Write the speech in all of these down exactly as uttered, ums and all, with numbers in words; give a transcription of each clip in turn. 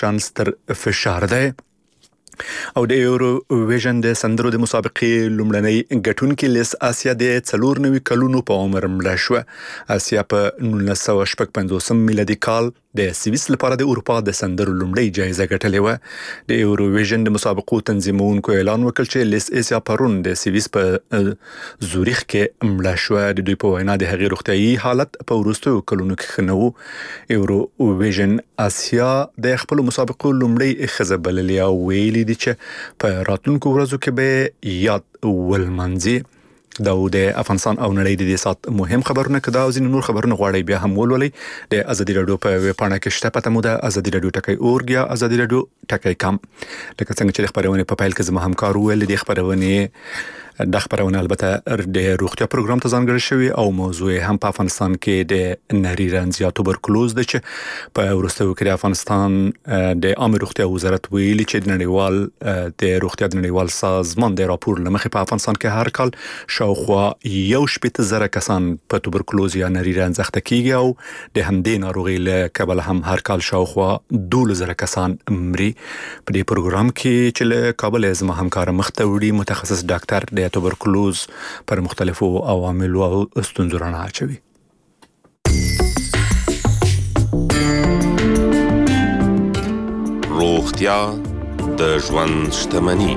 واقعا ستر فشار ده. او د یورو ویژن د سندرو د مسابقې لومړنۍ ګټونکې لیس آسیا د څلور نوي کلونو په عمر مړه شوه. آسیا په نولس سوه شپږ پنځوسم میلادي کال د سویس لپاره د اروپا د سندرو لومړۍ جایزه ګټلې وه. د یورو ویژن د مسابقو تنظیمونکو اعلان وکړ چې لیس آسیا پرون د سویس په زوریخ کې مړه شوه. د دوی په وینا د هغې روغتیايي حالت په وروستیو کلونو کې ښه نه و. یورو ویژن آسیا د خپلو مسابقو لومړۍ ښځه بللې او ویلي دي چې په راتلونکو ورځو کې به یاد ولمانځي. دا د افغانستان او نړۍ د دې سات مهم خبرونه کدا او ځینې نور خبرونه غواړي بیا هم ولولئ. د ازادي رادیو په ویب پاڼه کې شته پته مو ده ازادي رادیو ټکی اورګ یا ازادي رادیو ټکی کام. لکه څنګه چې د خبرونه په پیل کې زما همکار ویل د خبرونه د خبرونه البته د روغتیا پروګرام ته ځانګړی شوی او موضوع هم په افغانستان کې د نری رنځ یا توبرکلوز ده چې په وروستیو کې د افغانستان د عامه روغتیا وزارت ویلي چې د نړیوال د روغتیا د نړیوال سازمان د راپور لمخې په افغانستان کې هر کال شاوخوا یو شپېته زره کسان په توبرکلوز یا نری رنځ اخته کیږي او د همدې ناروغۍ له کبله هم هر کال شاوخوا دولس زره کسان مري. په دې پروګرام کې چې له کابل زما همکار مخته وړي متخصص ډاکټر د توبرکلوز پر مختلفو عواملو او ستونزو رڼا اچوي. روغتیا د ژوند شتمني.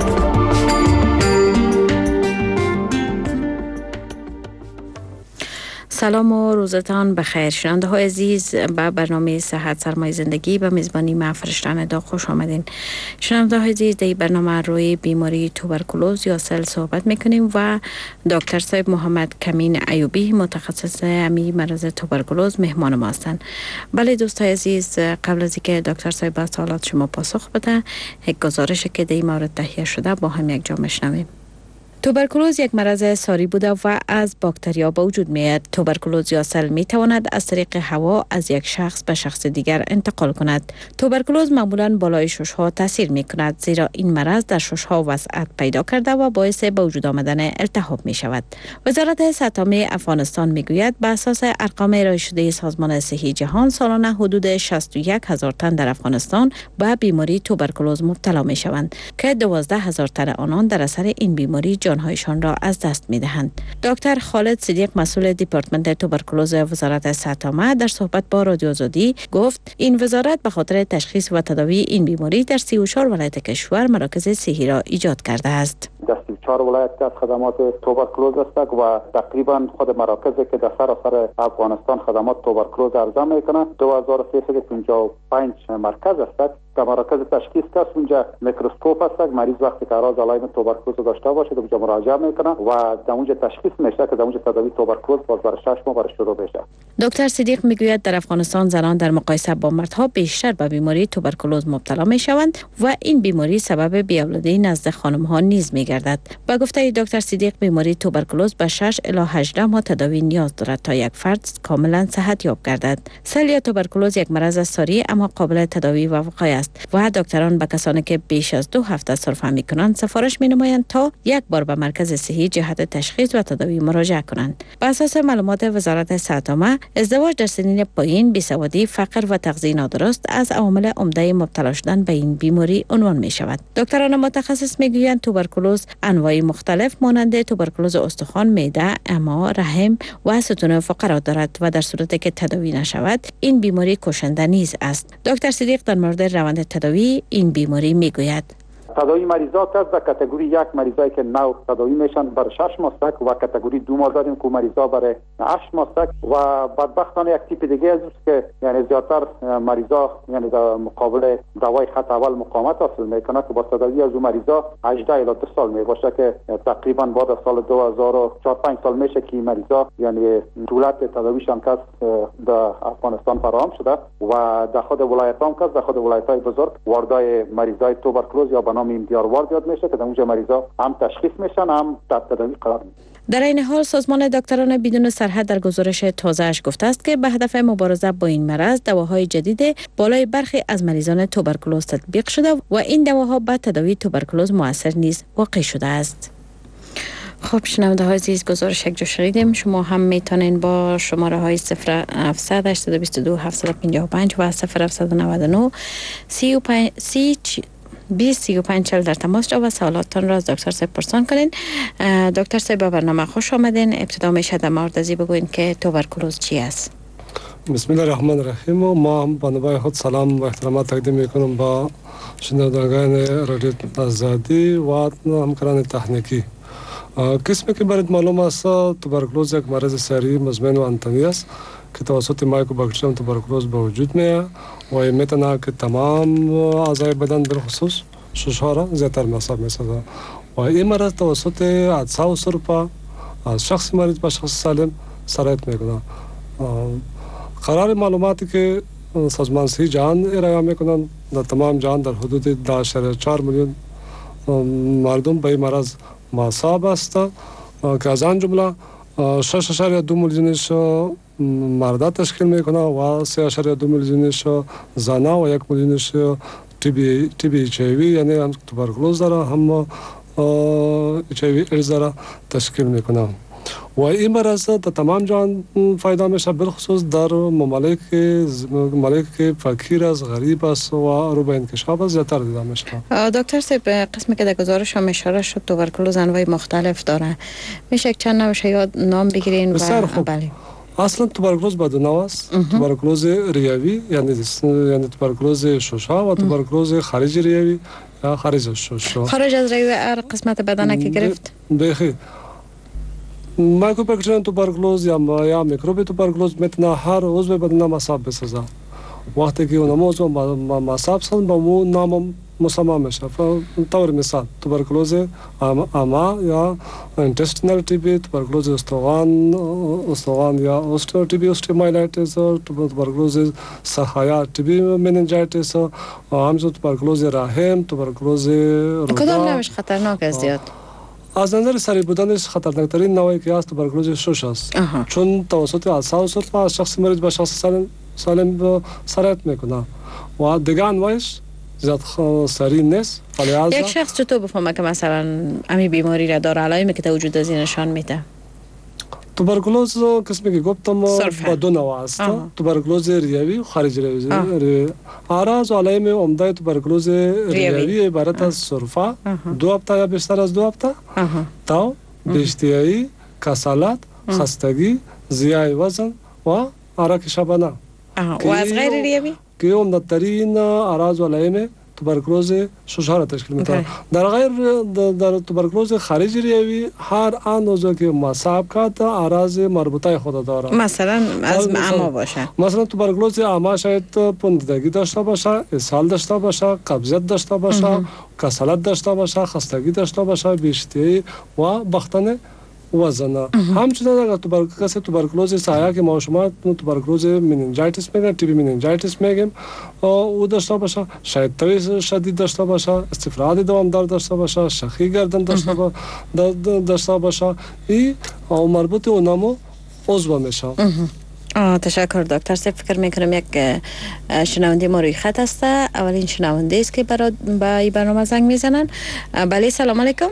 سلام و روزتان بخیر. شنونده های عزیز به برنامه صحت سرمایه زندگی به میزبانی من فرشتن دا خوش آمدین. شنونده های عزیز در برنامه روی بیماری توبرکلوز یا سل صحبت میکنیم و دکتر صاحب محمد کمین ایوبی متخصص امی مرض توبرکلوز مهمان ما هستند. بله دوستای عزیز، قبل از اینکه دکتر صاحب به سوالات شما پاسخ بده یک گزارش که در این مورد تهیه شده با هم یک جا میشنویم. توبرکلوز یک مرض ساری بوده و از باکتریا به وجود میاد. توبرکلوز یا سل می تواند از طریق هوا از یک شخص به شخص دیگر انتقال کند. توبرکلوز معمولا بالای ششها تاثیر می کند زیرا این مرض در ششها وسعت پیدا کرده و باعث به وجود آمدن التهاب می شود. وزارت صحت عامه افغانستان می گوید به اساس ارقام ارائه شده سازمان صحی جهان سالانه حدود شصت و یک هزار تن در افغانستان به بیماری توبرکلوز مبتلا می شوند که دوازده هزار تن آنان در اثر این بیماری هایشان را از دست می دهند. دکتر خالد صدیق مسئول دیپارتمنت توبرکلوز وزارت صحت عامه در صحبت با رادیو آزادی گفت این وزارت به خاطر تشخیص و تداوی این بیماری در سی و چهار ولایت کشور مراکز صحی را ایجاد کرده است. در سی و چهار ولایت از خدمات توبرکلوز است و تقریبا خود مراکزی که در سراسر افغانستان خدمات توبرکلوز ارائه میکنه دو هزار و سیصد و پنجاه و پنج مرکز است. در مراکز تشخیص کس اونجا میکروسکوپ است. مریض وقتی که اعراض علائم توبرکلوز داشته باشه به اونجا مراجعه میکنه و در اونجا تشخیص میشه که در اونجا تداوی توبرکلوز باز برای شش ماه برای شروع بشه. دکتر صدیق میگوید در افغانستان زنان در مقایسه با مردها بیشتر به بیماری توبرکلوز مبتلا میشوند و این بیماری سبب بی‌اولادی نزد خانم ها نیز میگردد. با گفته دکتر صدیق بیماری توبرکلوز به شش الی هجده ماه تداوی نیاز دارد تا یک فرد کاملا صحت یاب گردد. سل یا توبرکلوز یک مرض ساری اما قابل تداوی و وقایه است و دکتران به کسانی که بیش از دو هفته سرفه میکنند سفارش مینمایند تا یک بار به مرکز صحی جهت تشخیص و تداوی مراجعه کنند. بر اساس معلومات وزارت صحت عامه ازدواج در سنین پایین، بیسوادی، فقر و تغذیه نادرست از عوامل عمده مبتلا شدن به این بیماری عنوان می شود. دکتران متخصص میگویند توبرکلوز انواع مختلف مانند توبرکلوز استخوان، معده، امعا، رحم و ستون فقرات دارد و در صورتی که تداوی نشود این بیماری کشنده نیز است. دکتر صدیق در مورد روند تداوی این بیماری میگوید. تداوی مریضات است. در کاتگوری یک مریضایی که نو تداوی میشن برای شش ماه است و کاتگوری دو ما داریم که مریضا برای هشت ماه است و بدبختانه یک تیپ دیگه است که یعنی زیادتر مریضا یعنی در مقابل دوای خط اول مقاومت حاصل میکنه که با تداوی از اون مریضا هجده الی دو سال می باشه که تقریبا بعد از سال دو هزار و چهار پنج سال میشه که مریضا یعنی دولت تداویشان کس در افغانستان فراهم شده و در خود ولایت هم کس در خود ولایت‌های بزرگ واردای مریضای توبرکلوز یا بنا این دیار وارد یاد میشه که در اونجا مریضا هم تشخیص میشن هم تحت تداوی قرار میگیرن. در این حال سازمان دکتران بدون سرحد در گزارش تازه‌اش گفته است که به هدف مبارزه با این مرض دواهای جدید بالای برخی از مریضان توبرکلوز تطبیق شده و این دواها به تداوی توبرکلوز مؤثر نیز واقع شده است. خب شنونده های عزیز گزارش یک جو شنیدیم. شما هم میتونین با شماره های صفر هفتصد هشتصد و بیست و دو هفتصد و پنجاه و پنج و صفر هفتصد و نود و نه سی و پنج سی بیست سی و پنج چهل در تماس جا و سوالاتتان را از دکتر صاحب پرسان کنین. دکتر صاحب به برنامه خوش آمدین. ابتدا میشه در مورد ازی بگوین که توبرکولوز چی است؟ بسم الله الرحمن الرحیم. ما هم به نوبه خود سلام و احترامات تقدیم میکنم با شنوندگان رادیو آزادی و همکاران تکنیکی. قسمی که برات معلوم است توبرکولوز یک مرض سری مزمن و انتنی است که توسط مایکوباکتریوم توبرکولوز به وجود میاد و میتونه که تمام اعضای بدن به خصوص ششها را زیادتر مصاب میسازه و این مرض توسط عدسه و سرفه از شخص مریض به شخص سالم سرایت میکنه. قرار معلوماتی که سازمان صحت جهان ارائه میکنند در تمام جهان در حدود ده اشاریه چهار میلیون مردم به این مرض مصاب است که از آن جمله شش اشاریه دو میلیونش مردا تشکیل میکنه و سه اشاریه دو میلیونش زنا و یک میلیونش تی بی تی بی اچ آی وی یعنی هم توبرکولوز داره هم اچ آی وی ایدز داره تشکیل میکنه و این مرض در تمام جهان فایده میشه، بالخصوص در ممالک ممالک که فقیر است، غریب است و رو به انکشاف است زیادتر دیده میشه. دکتر صاحب قسمی که در گزارش هم اشاره شد توبرکولوز انواع مختلف داره، میشه چند نوعش یا نام بگیرین؟ و بله اصلا توبرکولوز با دو نوع است. توبرکولوز ریوی یعنی یعنی توبرکولوز شوشا و توبرکولوز خارج ریوی یا خارج از شوشا. خارج از ریوی هر قسمت بدن که گرفت؟ بخیر مایکوباکتریوم توبرکولوز یا یا میکروب توبرکولوز میتونه هر عضو بدن مصاب بسازه. وقتی که اون عضو مصاب شدن با اون نام مسمى میشه. طور مثال توبرکولوز اما یا اینتستینال تی بی، توبرکولوز استخوان استخوان یا اوستو تی بی اوستیومایلیتیس، توبرکولوز سحایا تی بی مننجایتیس و همچنین توبرکولوز رحم، توبرکولوز روده. کدام نوعش خطرناک است زیاد؟ از نظر سری بودنش خطرناکترین نوعی که است توبرکولوز شش است، چون توسط عدسه و سرفه از شخص مریض به شخص سالم سالم سرایت میکنه و دیگه انواعش زیاد سری نیست. یک شخص چطور بفهمه که مثلا امی بیماری را داره؟ علائمی که وجود از این نشان میده؟ توبرکولوز قسمی که گفتم با دو نوع است. توبرکولوز ریوی و خارج ریوی. اعراض و علائم عمده توبرکولوز ریوی عبارت از سرفه دو هفته یا بیشتر از دو هفته، تاو، بیشتیایی، کسالت، خستگی، زیای وزن و عرق شبانه. و از غیر ریوی؟ که عمده ترین اعراض و علائم توبرکولوز ششها را تشکیل میده. در غیر در توبرکولوز خارج ریوی هر آن عضو که مصاب کرده اعراض مربوطه خود داره. مثلا از اما باشه، مثلا توبرکولوز اما شاید پوندگی داشته باشه، اسهال داشته باشه، قبضیت داشته باشه، کسالت داشته باشه، خستگی داشته باشه، بیشتری و باختن وزن. همچنین اگر توبرکولوز توبرکولوز سایه که ما شما توبرکولوز مننجایتیس میگیم، تی بی مننجایتیس میگیم، او داشته باشه، شاید توی شدید داشته باشه، استفراغ دوامدار داشته باشه، شخی گردن داشته باشه داشته باشه، این مربوط اونمو عضو میشه. آه تشکر دکتر صاحب. فکر میکنم یک شنونده ما روی خط است. اولین شنونده است که برای با این برنامه زنگ میزنن. بله سلام علیکم.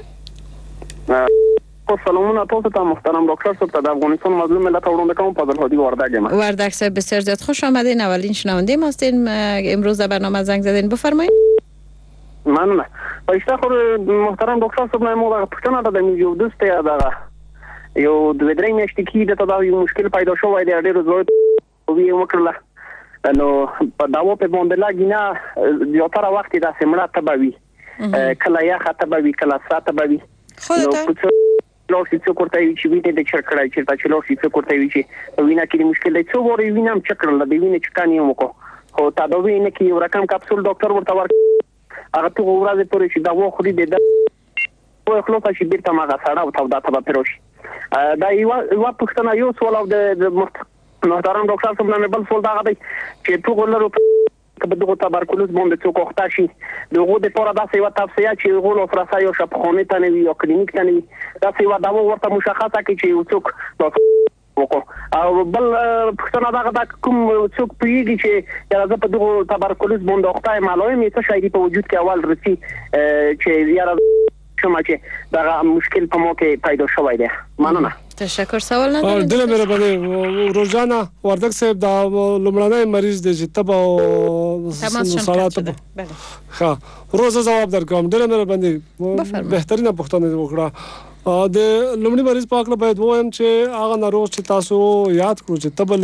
سلامونه تاسو ته محترم ډاکټر صاحب. د افغانستان مظلوم ملت وړاندې کوم فضل هادي وردک یم. وردک صاحب بسیار زیاد خوش آمدین. اولین شنونده ما هستین. امروز در برنامه زنگ زدین، بفرمایید. ممنون. پایسته خو محترم ډاکټر صاحب نه مو پښتنه د یو دوست یا دغه یو د درې میاشتې کې د تداوی مشکل پیدا شوی دی، ډېر زړه وی وکړه نو په داو په باندې لاګینا زیاتره وخت د سیمړه تبوي کله یا خطبوي کله ساتبوي خودته لوشي څو کوړته وی چې وینې د چرکړای چې تا چې لوشي څو کوړته وی چې وینا کې مشکل دی، څو وری وینم چکرل د وینې چکانې وکړو خو تا دا وینې کې یو رقم کپسول ډاکټر ورته ور هغه ته ورځې پورې چې دا و خو دې د وای خلاص چې بیرته ما غسړه او تا دا ته پروش دا یو یو پښتنه یو سوال او د محترم ډاکټر صاحب نه بل سوال دا غدي چې ټول لرو په دغه توبرکولوز باندې څوک وخته شي دغه د پوره داسې یو تفصیل چې غول او فرصه یو شپخونه ته نوي او کلینیک ته نوي داسې یو دا ورته مشخصه کوي چې څوک وکړو او بل پښتنه دا غدا کوم څوک پیږي چې یاره په دغه توبرکولوز باندې وخته معلومه مې څه شي په وجود کې اول رسی چې یاره شوم چې دا مشکل په مو کې پیدا شوی دی. مننه. تشکر. سوال ندارید؟ دل مهرباني روزانه وردک صاحب دا لومړنی مریض دی چې تبه او سالات بله ها روزه جواب درکوم. دل مهرباني بهترینه پوښتنه وکړه. د لومړي مریض په اړه باید وایم چې هغه ناروغ چې تاسو یاد کړو چې تبه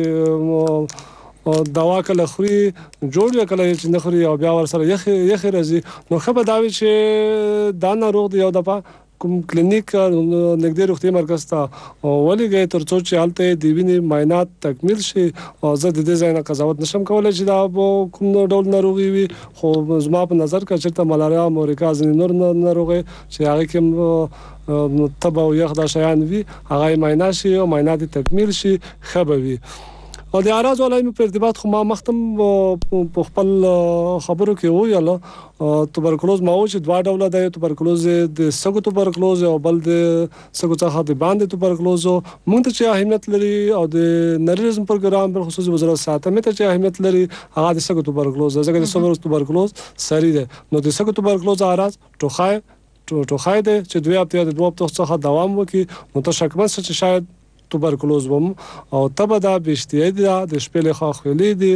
لري دوا کله خوري جوړ کله چې نه خوري او بیا ور سره یخ یخ راځي نو خبر دا وی چې دا ناروغ دی یو دفعه کوم کلینیک نږدې روغتي مرکز ته ولېږئ تر څو چې هلته د وینې معاینات تکمیل شي او زه د دې ځای نه قضاوت نشم کولی چې دا کوم ډول ناروغي وي خو زما په نظر کې چېرته ملاریا مورکا ځینې نور ناروغۍ چې هغې کې تبه او یخ دا شیان وي هغه یې معاینه شي او معاینات تکمیل شي ښه به وي. او د اعراض علایمو په ارتباط خو ما مختم په خپل خبرو کې ویل توبرکلوز ما و چې دوه ډوله دی توبرکلوز د سګو توبرکلوز او بل د سګو څخه د باندې توبرکلوز موږ ته چې اهمیت لري او د نریزم پروګرام پر خصوصي وزارت ساتنه ته چې اهمیت لري هغه د سګو توبرکلوز ځکه د سګو توبرکلوز سری دی نو د سګو توبرکلوز اعراض ټوخای ټوخای دی چې دوه هفته د دوه هفتو څخه دوام وکړي نو ته شکمن چې شاید توبرکلوز وم او تبه دا بشتیه دی د شپېلې خاخولي دي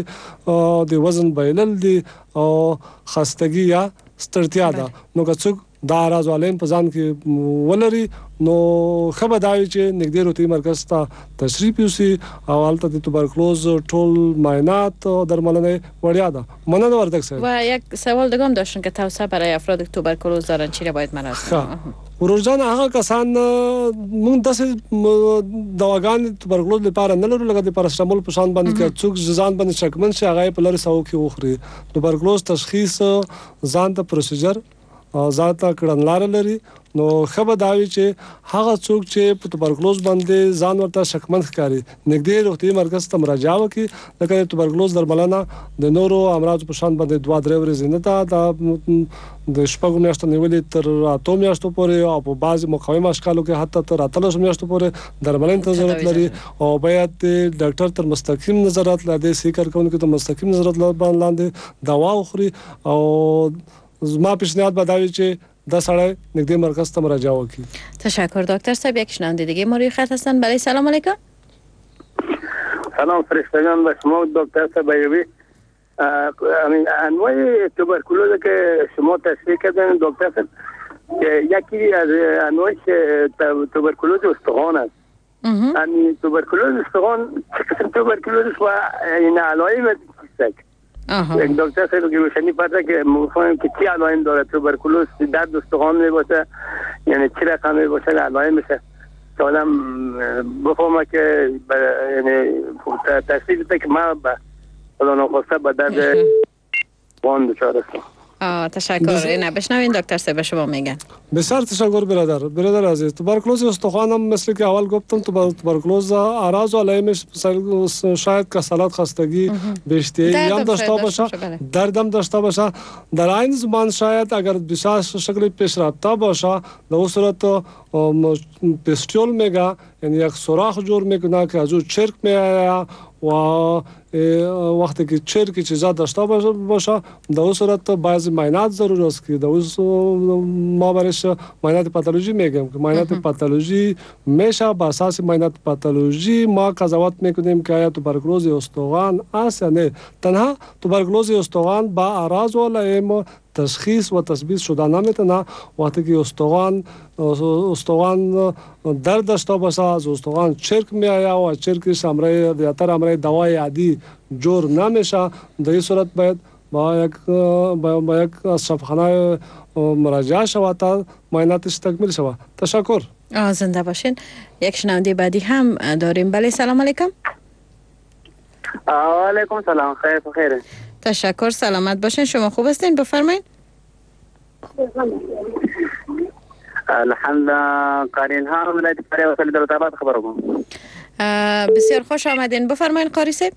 د وزن بایلل دي او خستګي یا ستړتیا ده نو که څوک دا اعراض علیم په ځان کې ولري نو خبر دا وي چې نږدې روغتي مرکز ته تشریف یوسي او هلته د توبرکلوز ټول معاینات او درملنه وړیا ده. مننه وردک صاحب. و یک سوال دیگه هم داشتن که توصیه برای افراد که توبرکلوز دارن چی را باید مراجعه کنن؟ روزانه هغه کسان موږ داسې دواګان توبرکلوز لپاره نه لرو لکه د پاراسټامول په شان باندې چې څوک ځان باندې شکمن شي هغه په لری ساو کې وخوري. توبرکلوز تشخیص ځان ته پروسیجر ذاته کړنلار لري نو خبر دا وی چې هغه څوک چې په توبرکلوز باندې ځان ورته شکمن ښکاري نږدې روغتي مرکز ته مراجعه وکړي لکه توبرکلوز درملنه د نورو امراض په شان باندې دوه درې ورځې نه ده د شپږو میاشتو نیولې تر اتو میاشتو پورې او په بعضې مقاومه اشکالو کې حتی تر اتلسو میاشتو پورې درملنې ته ضرورت لري او باید د ډاکټر تر مستقیم نظارت لاندې سي کارکونکو ته مستقیم نظارت لاندې دوا وخوري او زما پیشنهاد به دا وي چې دا سړی نږدې مرکز ته مراجعه وکړي. تشکر دکتر صاحب. یک شنونده دیگه ما روی خط هستن. بله سلام علیکم. سلام فرشتگان به شما دکتر صاحب بیوی. انواع توبرکلوز که شما تشریح کردن دکتر صاحب یکی از انواع توبرکلوز استخوان است. یعنی توبرکلوز استخوان چه قسم توبرکلوز و این علائم چیست؟ یک دکتر صاحب که روشنی پرده که مفهوم که چی علائم داره توبرکلوز درد استخوان می باشه یعنی چی رقم می باشه علائم میشه که آدم بفهمه که یعنی تشریف ده که ما به خدا نخواسته به درد وان دچار هستم. آه تشکر. اینه بشنوین دکتر صاحب شما میگن. بسیار تشکر برادر. برادر عزیز توبرکلوز استخوان هم مثل که اول گفتم توبرکلوز اعراض و علائمش شاید کسالت خستگی بیشتری هم داشته باشه درد هم داشته باشه در این زمان شاید اگر بسیار شکل پیش رفته باشه در اون صورت پستیول میگه یعنی یک سوراخ جور میکنه که از اون چرک میآید و وقتی که چرکی چیزا داشته باشه در اون صورت بعضی معاینات ضرور است که در اون ما برش معاینات پاتولوژی میگیم که معاینات پاتولوژی میشه بر اساس معاینات پاتولوژی ما قضاوت میکنیم که آیا توبرکلوز استخوان است یا نه. تنها توبرکلوز استخوان با اعراض و علائم تشخیص و تثبیت شده نمیتونه وقتی که استخوان استخوان درد داشته باشه از استخوان چرک میآید و چرکش امرای دیاتر امرای دوای عادی جور نمیشه در این صورت باید با یک با یک شفاخانه مراجعه شود تا معایناتش تکمیل شود. تشکر. زنده باشین. یک شنونده بعدی هم داریم. بله سلام علیکم. و علیکم سلام. خیر بخیر. تشکر. سلامت باشین. شما خوب هستین؟ بفرمایید. الحمدلله. قارین ها ولایت پری وصل در تابات خبر کوم. بسیار خوش آمدین. بفرمایید قاری صاحب.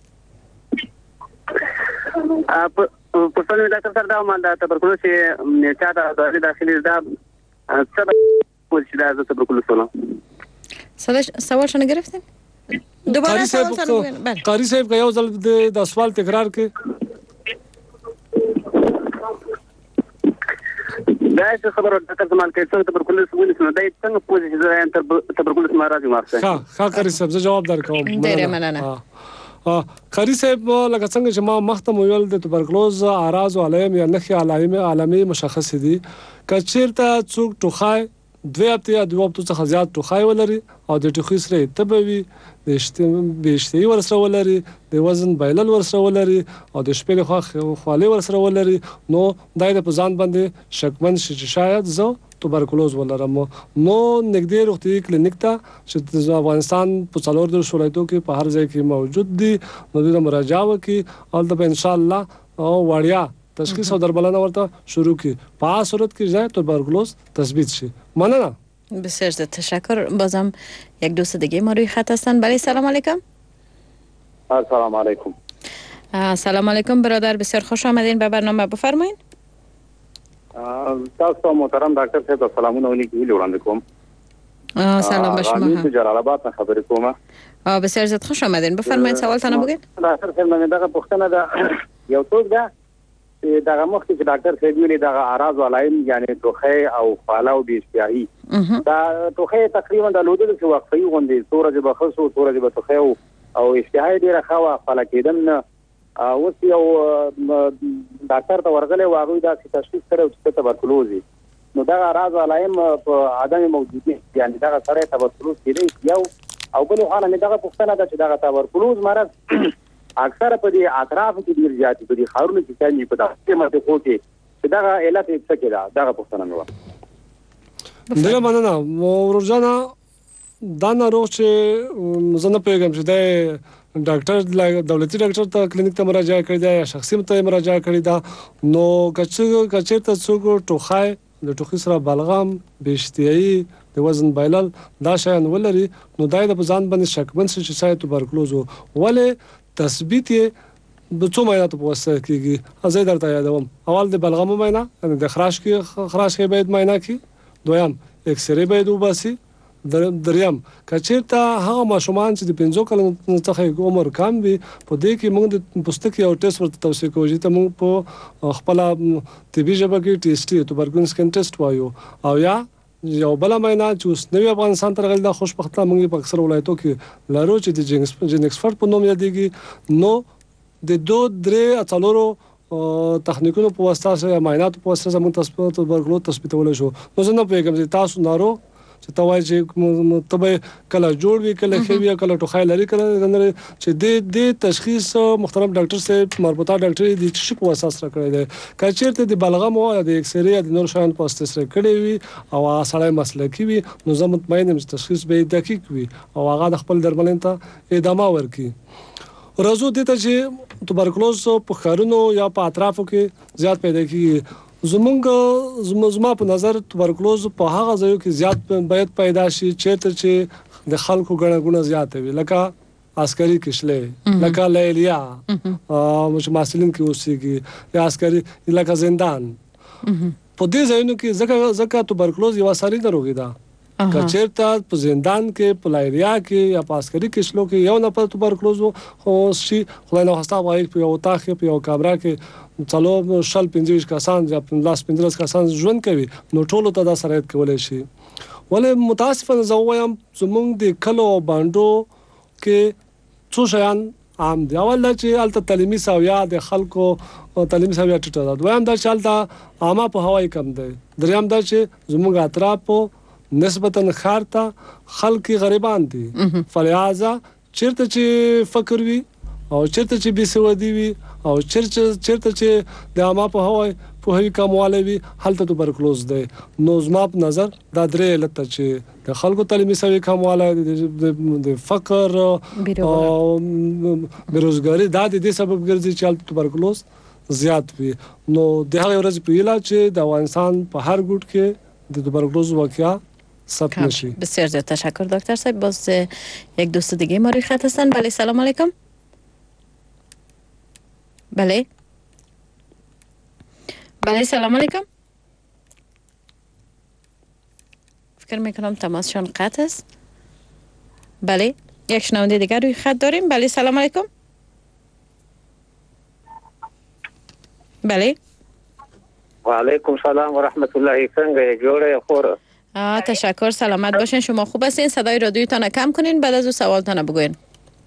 پوښتنه مې ډاکټر سره دا ما د توبرکلوز چې چا د دورې داخلي دا څه به چې دا توبرکلوز ونه سوال شنو گرفتین؟ دوباره سوال شنو بله قاری صاحب که یو ځل د سوال تکرار کړئ. دا څه خبره ډاکټر زمان کې څنګه تبرکلوز ونیسو دا څنګه پوزیشن زه تر تبرکلوز مرض مارسه ها ها قاری صاحب زه جواب درکوم. ډیره مننه. ها قاری صاحب لکه څنګه چې ما مخته ویل د تبرکلوز اعراض او علائم یا نښې علائم علامې مشخص دي. کچیرته څوک ټوخای دوه هفته یا دوه هفتو څخه زیات ټوخای ولري او د ټوخي سره تبوي د اشتهي ورسره ولري د وزن بایلل ورسره ولري او د شپې خو خالي ورسره ولري نو دای د پزان باندې شکمن شي چې شاید زه تبرکلوز ولرم. نو نږدې روغتي کلینیک ته چې د افغانستان په څلور د ولایتو کې په هر ځای کې موجود دي نو د مراجعه وکي او د ان شاء الله او وړیا تشخیص او درملنه ورته شروع کی. په صورت کې ځای تبرکلوز تثبیت شي. ممنونم. بسیار زیاد تشکر. بازم یک دوست دیگه ما روی خط هستن. بله سلام علیکم. سلام علیکم. سلام علیکم برادر، بسیار خوش آمدین به برنامه. بفرمایید. تاسو محترم ډاکټر صاحب سلامونه علیکم وړاندې کوم. سلام به شما. من جلال آباد نه خبرې کوم. بسیار زیاد خوش آمدین. بفرمایید سوالتان بگید. ډاکټر صاحب من دغه پوښتنه ده یو څوک ده دغه مخکې چې ډاکټر صاحب ویلي دغه اعراض او علائم یعنی ټوخی او خواله او بې اشتهایي دا ټوخی تقریبا د لودلو کې وقفي غوندې څو ورځې به ښه شو څو ورځې به ټوخی او اشتهایي ډېره ښه وه خواله کېدم نه. اوس یو ډاکټر ته ورغلی و هغوی داسې تشخیص کړی چې ته تبرکلوز یې نو دغه اعراض او علائم په عدم موجودیت یعنی دغه سړی تبرکلوز کېدی یو او بلې خوا نه مې دغه پوښتنه ده چې دغه تبرکلوز مرض اکثر په دې اطراف کې ډیر زیات په دې خارونو کې ځانې په داسې مرتبه کې چې دا علت یې څه کېده دغه پوښتنه مې وکړه. ډیره مننه. ورجانه دا ناروغ چې زه نه پوهېږم چې دی ډاکټر دولتي ډاکټر ته کلینیک ته مراجعه کړې ده یا شخصي ته مراجعه کړې ده نو کچېرته څوک ټوخای د ټوخي سره بلغم بې اشتهایي د وزن بایلل دا شیان ولري نو دا د ځان باندې شکمن شي چې شاید تبرکلوز ولې تثبیت یې د څو معایناتو په واسطه کېږي. زه درته یادوم اول د بلغمو معاینه یعنې د خراش کې خراش کې باید معاینه کړي. دویم اکسرې باید وباسي. دریم کچېرته هغه ماشومان چې د پنځو کلونو څخه عمر کم وي په دې کې موږ د پوستکي او ټیسټ ورته توصیه کوو چې ته موږ په خپله طبي ژبه کې ټیسټي تبرکلوز سکن ټیسټ وایو او یا یو بل معاینه چې اوس نوی افغانستان ته راغلی دا خوشبختانه موږ په اکثر ولایتو کې لرو چې د جینکسفورد په نوم یادېږي نو د دوه درې څلورو تخنیکونو په واسطه سره معایناتو په واسطه زموږ تبرکلوز تثبیتولی شو. نو زه نه پوهېږم چې تاسو ناروغ چې ته وایي چې ته به کله جوړ وي کله ښه وي کله ټوخی لري کله چې د دې تشخیص محترم ډاکټر صاحب مربوطه ډاکټر د څه شي په واسطه سره کړی دی. که چېرته د بلغم او د اکسرې یا د نور شیانو په واسطه سره کړی وي او هغه سړی مسلکي وي نو زه مطمئن یم چې تشخیص به دقیق وي او هغه د خپل درملنې ته ادامه ورکړي. راځو دې ته چې تبرکلوز په ښارونو یا په اطرافو کې زیات پیدا کېږي. زمونږ زما په نظر تبرکلوز په هغه ځایو کې زیات باید پیدا شي چېرته چې د خلکو ګڼه ګوڼه زیاته وي لکه عسکري کشلې لکه لیلیا چې محصلین کې اوسېږي یا عسکري لکه زندان. په دې ځایونو کې ځکه ځکه تبرکلوز یوه ساري ناروغي ده. که چېرته په زندان کې په لیلیا کې یا په عسکري کشلو کې یو نفر تبرکلوز شي خدای نخواسته هغه په یو اتاق کې په یو کامره کې څلور شل پنځه ویشت کسان یا لاس پنځلس کسان ژوند کوي نو ټولو ته دا شرایط کولی شي. ولې متاسفانه زه ووایم زموږ د کلو او بانډو کې څو شیان عام دي. اول دا چې هلته تعلیمي سویه د خلکو تعلیمي سویه ټیټه ده. دویم دا چې هلته عامه پوهاوی کم دی. دریم دا چې زموږ اطرافو نسبتا ښار ته خلک غریبان دي. فلهذا چېرته چې فقر وي او چېرته چې بې سوادي وي او چېرته چې د عامه پوهاوی پوهاوي کموالی وي هلته تبرکلوز دی. نو زما په نظر دا درې علته چې د خلکو تعلیمي سویې کموالی د فقر او بېروزګاري دا د دې سبب ګرځي چې هلته تبرکلوز زیات وي. نو د هغې ورځې په هیله چې د افغانستان په هر ګوټ کې د تبرکلوز واقعه ثبت نشي. بسیار زیاد تشکر دکتر صاحب. باز یک دوست دیگه ما روی خط هستن. بله سلام علیکم. بله بله سلام علیکم. فکر میکنم تماسشان قطع است. بله یک شنونده دیگر روی خط داریم. بله سلام علیکم. بله و علیکم سلام و رحمت الله. څنګه جوړه خوره؟ تشکر، سلامت باشین. شما خوب هستین؟ صدای رادیوتان کم کنین، بعد از او سوالتان بگوین.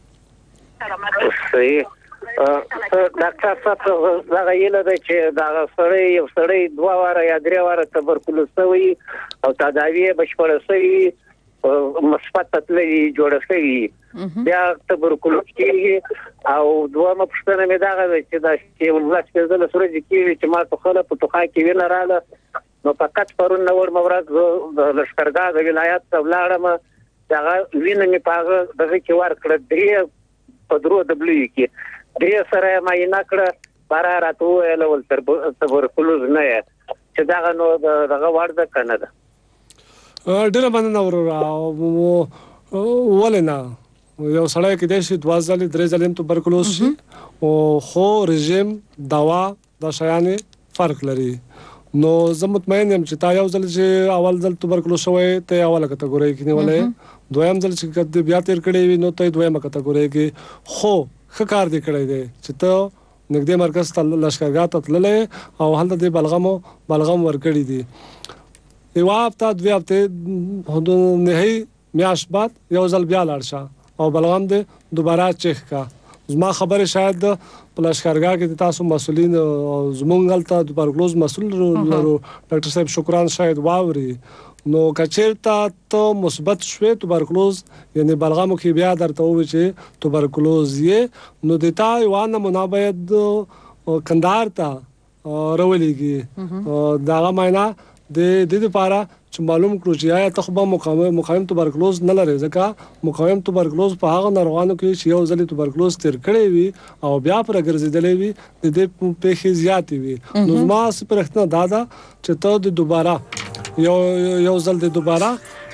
صحیح. ډاکټر صاحب دا غیله ده چې دا سړی یو سړی دوه واره یا درې واره تبرکلوز شوی او تداوی بشپړه شوی مثبت تطلعي جوړه شوی بیا تبرکلوز کیږي او دوه مپښتنه مې دا غوښتل چې دا چې ولله چې زله سورج کیږي چې ما په خله په توخا کې ویل رااله نو فقط پرون نور مورد د لشکرګاه د ولایت څولاړم دا وینې می پاغه دغه کې ور کړ درې په درو دبلې کې درې سره مې نه کړ بارا راتو ول تبرکلوز نه چې دا نو دغه ورده کنه ده ډېر باندې ورو ولنا یو سړی کې د شي دوه ځلې درې ځلې تبرکلوز شي او خو رژیم دوا د شایانه فرق لري نو زه مطمئن یم چې تا یو ځل چې اول ځل تبرکلوز شوی ته اوله کټګوري کې نیولې دویم ځل چې بیا تیر کړی وي نو ته دویمه کټګوري کې خو خکار دې کړی دی چې ته نګدې مرکز ته لشکرګاه ته تللې او هلته دې بلغمو بلغم ورکړی دی یو هفته دوه هفته حدود نهي میاش بعد یو ځل بیا لاړ شه او بلغم دې دوباره چیک کا زما خبره شاید په لشکرګاه کې تاسو مسولین زمونږ هلته تبرکلوز مسول لرو ډاکټر صاحب شکران شاید واوري نو کچیرته ته مثبت شوي تبرکلوز یعنی بلغمو کې بیا درته وایي چې تبرکلوز یې نو د تا یو نمونه باید کندهار ته راولېږي دغه معنا د دې لپاره چې معلوم کړو چې آیا ته خو مقاوم مقاوم تبرکلوز نه لري ځکه مقاوم تبرکلوز په هغه ناروغانو کې چې یو ځل تبرکلوز تیر کړی وي او بیا پر ګرځیدلې وي د دې په خې زیاتې وي نو ما سپارښتنه دادا چې ته د دوباره یو یو ځل د دوباره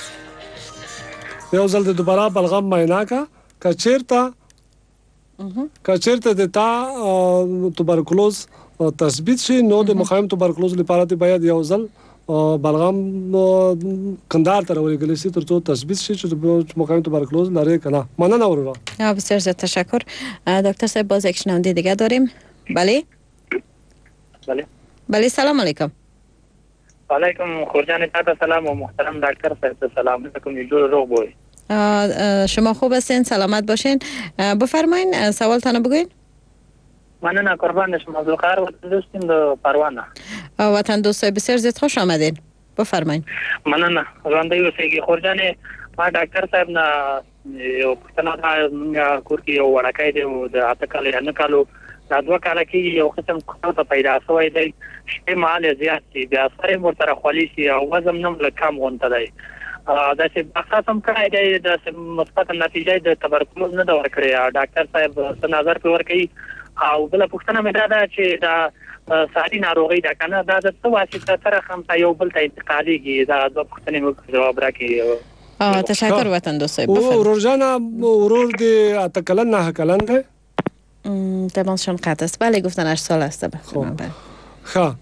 یو ځل د دوباره بلغم معاینه کا کچیرته کچیرته د تا تبرکلوز تثبیت شي نو د مقاوم تبرکلوز لپاره باید یو ځل بلغم کندهار ته راولېږل شي ترڅو تثبیت شي چې مقاوم تبرکلوز لري کنه. مننه ورو. بسیار زیاد تشکر. دکتر صاحب باز یک شنونده دیگه داریم. بله بله بله سلام علیکم. علیکم خورجان تاتا سلام و محترم دکتر صاحب سلام علیکم جور روغ بوی. شما خوب هستین؟ سلامت باشین. بفرمایین سوالتان بگوین. مننه قربان شما. عبدالقاهر وطن دوستیم د پروانه. وطن دوستای بسیار زیاد خوش آمدین. بفرمایین. مننه. ژوندی اوسئ. خورجان ما ډاکټر صاحب نه یو پښتنه دا کور کې یو وړکای دی د اته کال یا نه کالو دا دوه کال کې یو قسم څه پیدا شوی دی چې مال زیات دی بیا سره مرتره خولي شي او وزن نم لکم غونته دی دا چې بحث هم کړی دی د مثبت نتیجه د تبرکلوز نه دا ورکړی ډاکټر صاحب څه نظر په ورکړي او بل پښتنه مې دا ده چې دا ساري ناروغي دا کنه دا د څه واسطه سره هم یو بل ته انتقاليږي دا د پښتنې موږ جواب راکړي. اه تشکر وطن دوستای. ورور جانا ورور دی اتکلن نه کلن ده تمامشان قطع است. بله گفتن هشت سال است. خب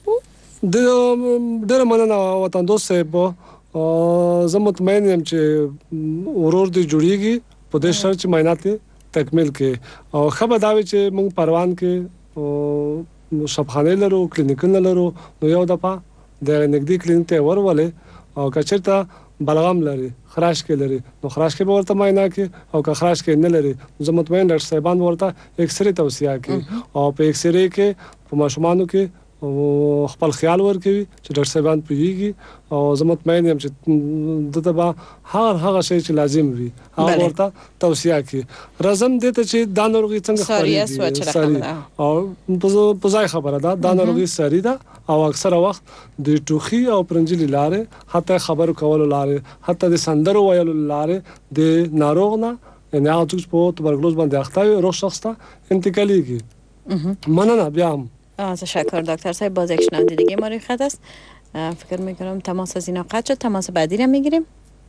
در مننه وطن دوستای با زه مطمئن یم چې ورور دی جوړیږي په دې شرط چې معاینات تکمیل کې او خبر دا وی چې موږ پروان کې شفاخانه لرو کلینیکونه لرو نو یو دفعه د نګدي کلینیک ته ورولې او کچرته بلغم لري خراش کې لري نو خراش کې به ورته معاینه کې او که خراش کې نه لري زه مطمئن ډاکټر صاحبان ورته ایکس ری توصیه کوي او په ایکس ری کې په ماشومانو کې او خپل خیال ورکوي چې ډاکټر صاحبان پیږي او زه مطمئن یم چې دته به هر هغه شی چې لازم وي هغه ورته توصیه کوي. رزم دته چې دا ناروغي څنګه خوري او په ځای خبره ده دا ناروغي ساري ده او اکثره وخت د ټوخي او پرنجلي لارې حتی خبرو کولو لارې حتی د سندرو ویلو لارې د ناروغ نه نه هغه څه په تبرکلوز باندې اخته وي روغ شخص ته انتقاليږي. مننه بیا هم. تشکر دکتر صاحب. باز یک شنونده دیگه ما روی خط است. فکر میکنم تماس از اینا قطع شد. تماس بعدی رو میگیریم.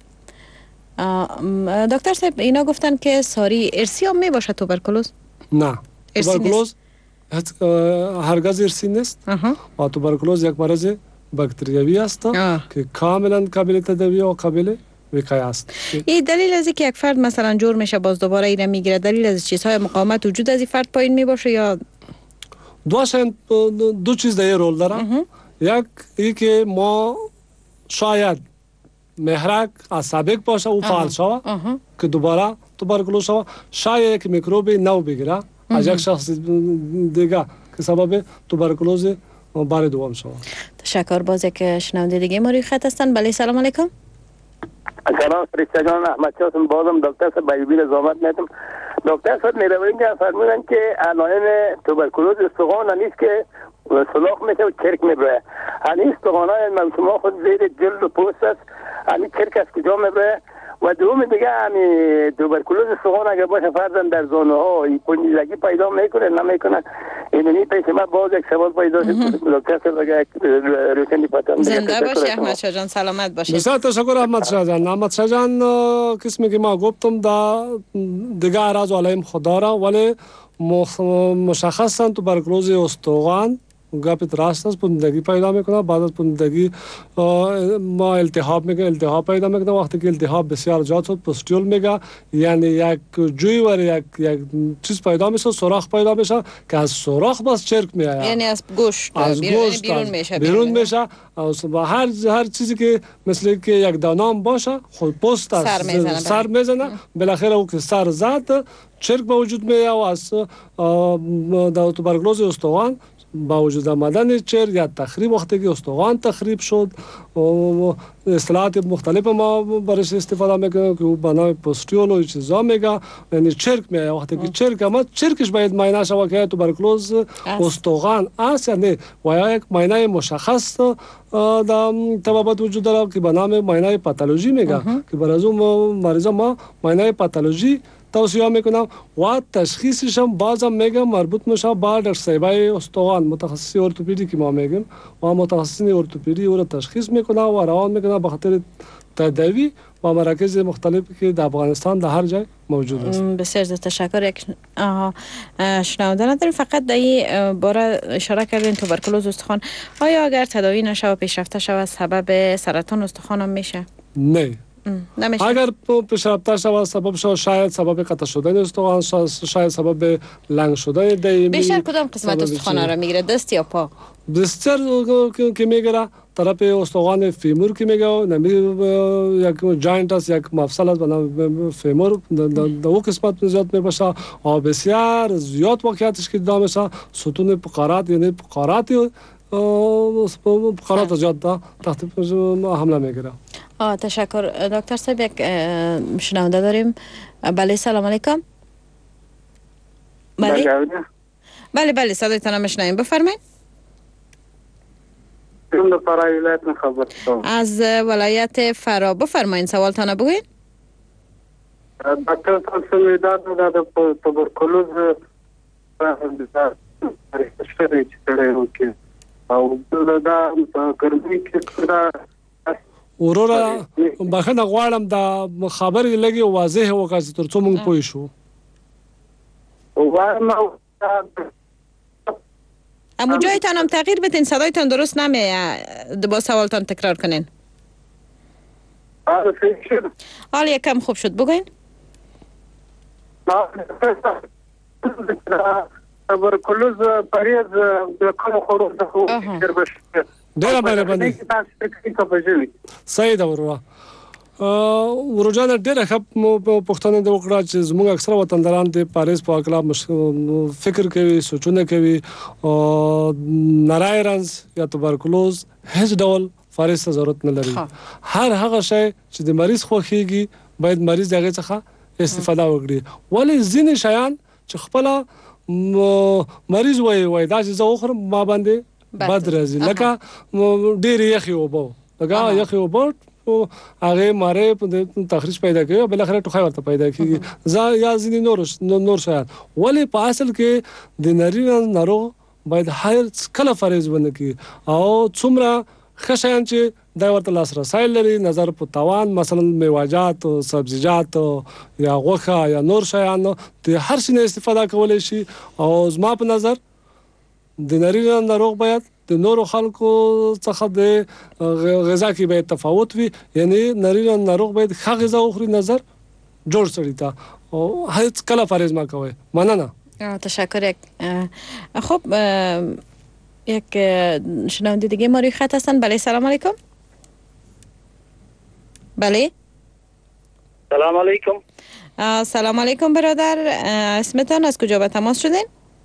دکتر صاحب اینا گفتن که ساری ارسی هم میباشه تبرکلوز؟ نه تبرکلوز هرگز ارسی نیست و تبرکلوز یک مرض باکتریوی است که کاملا قابل تداوی و قابل وقایه است. این دلیل از اینکه یک فرد مثلا جور میشه باز دوباره اینا میگیره دلیل از چیزهای مقاومت وجود از این فرد پایین میباشه یا دو شن دو چیز در رول داره. یک ای که ما شاید محرک از سابق باشه او فعال شوه که دوباره توبرکلوز شوه، شاید یک میکروب نو بگیره از یک شخص دیگه که سبب توبرکلوز بار دوم شوه. تشکر. باز یک شنونده دیگه ما روی خط هستن. بله سلام علیکم. سلام فرشته جان، احمد شاه هستم. بازم دکتر صاحب بیبین زحمت میدم. دکتر صاحب میروینگا فرمودن که علائم توبرکلوز استخوان نیست که سلاخ میشه و چرک میبره. این استخوان‌های شما خود زیر جلد و پوست است. این چرک از کجا میبره؟ و دوم دیگه همین توبرکلوز استخوان اگر باشه فرضاً در زانو ها پنجیزگی پیدا میکنه نمیکنه. اینی پیش ما باز یک سوال پیدا شد. دکتر صاحب اگر روشنی پاتم. زنده باشی احمد شاه جان، سلامت باشی. بسیار تشکر احمد شاه جان. احمد شاه جان قسمی که ما گفتم دا دیگه اعراض و علائم خدا را ولی مشخصاً توبرکلوز استخوان گپت راست است. پوندگی پیدا میکنه، بعد از پوندگی ما التهاب میگه، التهاب پیدا میکنه. وقتی که التهاب بسیار زیاد شد پوستیول میگه، یعنی یک جوی و یک یک چیز پیدا میشه، سوراخ پیدا میشه که از سوراخ بس چرک میاد، یعنی از گوشت از گوشت بیرون میشه بیرون میشه و هر هر چیزی که مثل که یک دانام باشه خود پوست است سر میزنه سر میزنه بالاخره او که سر زد چرک به وجود میاد و از توبرکلوز استخوان با وجود آمدن چرک یا تخریب، وقتی که استخوان تخریب شد و اصطلاحات مختلف ما برش استفاده میکنیم که بنای پوستیول و چیزا میگه، یعنی چرک میاد. وقتی که چرک اما چرکش باید معاینه شود که توبرکلوز استخوان است یا نه و یک معاینه مشخص در طبابت وجود داره که به نام معاینه پاتولوژی میگه که برای اون مریضا ما معاینه پاتولوژی توصیه میکنم و تشخیصش هم بازم میگم مربوط میشه با دکتر صاحبای استخوان متخصص ارتوپدی که ما میگیم و متخصصین ارتوپدی او را تشخیص میکنه و روان میکنه به خاطر تداوی و مراکز مختلفی که در افغانستان در هر جای موجود است. بسیار تشکر. یک شنونده نداریم، فقط در این باره اشاره کردین توبرکلوز استخوان آیا اگر تداوی نشه و پیشرفته شود سبب سرطان استخوان هم میشه؟ نه. نمیشه. اگر پیشرفته شود سبب شود شاید سبب قطع شدن استخوان، شاید سبب لنگ شدن دایمی. بیشتر کدام قسمت استخوان را میگیره، دست یا پا؟ بسیار که میگیره طرف استخوان فیمور که میگه نمی یک جاینت است، یک مفصل است به نام فیمور، در او قسمت زیاد میباشه و بسیار زیاد واقعیتش که دام میشه ستون فقرات، یعنی فقرات فقرات زیاد تحت حمله میگیره. آه تشکر. دکتر صاحب یک شنونده داریم. بله سلام علیکم. بله بله بله صدایتان هم میشنویم، بفرمایید. از ولایت فرا بفرمایید سوالتان بگویید. دکتر صاحب سمیداد داده توبرکلوز شده چطوره رو که او دا گرمی که دا ورورا بخنه غواړم دا خبرې لګي واضح وکړه تر څو موږ پوه شو. امو جایتان هم تغییر بدین، صدایتان درست نمیاد، با سوالتان تکرار کنین. حال یکم خوب شد، بگوین. توبرکلوز پریز کم خورو دخو ډیره باندې باندې صحیح ده ورو ورو جان ډیره ښه پوښتنه د وکړه چې زموږ اکثره وطنداران د پاریس په اړه فکر کوي، سوچونه کوي او نارای رنز یا توبرکلوز هیڅ ډول فاریس ته ضرورت نه لري. هر هغه شی چې د مریض خوښیږي باید مریض دغه څخه استفاده وکړي. ولی ځینې شیان چې خپل مریض وای وای دا چې زه وخورم ما باندې بد راځي، لکه ډېر یخي اوبه لکه یخي اوبه هغه ماره په تخریش پیدا کوي او بل اخر ټوخی ورته پیدا کیږي زه یا ځینې نور نور شیان. ولی په اصل کې د نارینه ناروغ باید هر کله فریض ونه کی او څومره خشایان چې دا ورته لاسرسی لري نظر په توان، مثلا میوه‌جات او سبزیجات یا غوښه یا نور شیان د هر څه نه استفاده کولای شي. او زما په نظر د نارینه ناروغ باید د نورو خلکو څخه د غذا کې باید تفاوت وي، یعنی نارینه ناروغ باید ښه غذا وخوري نظر جوړ سړی ته او هیڅ کله فریض ما کوي. مننه. تشکر. یک خب یک شنونده دیگه ما روی خط هستن. بله سلام علیکم. بله سلام علیکم. سلام علیکم برادر، اسمتان از کجا به تماس شدین؟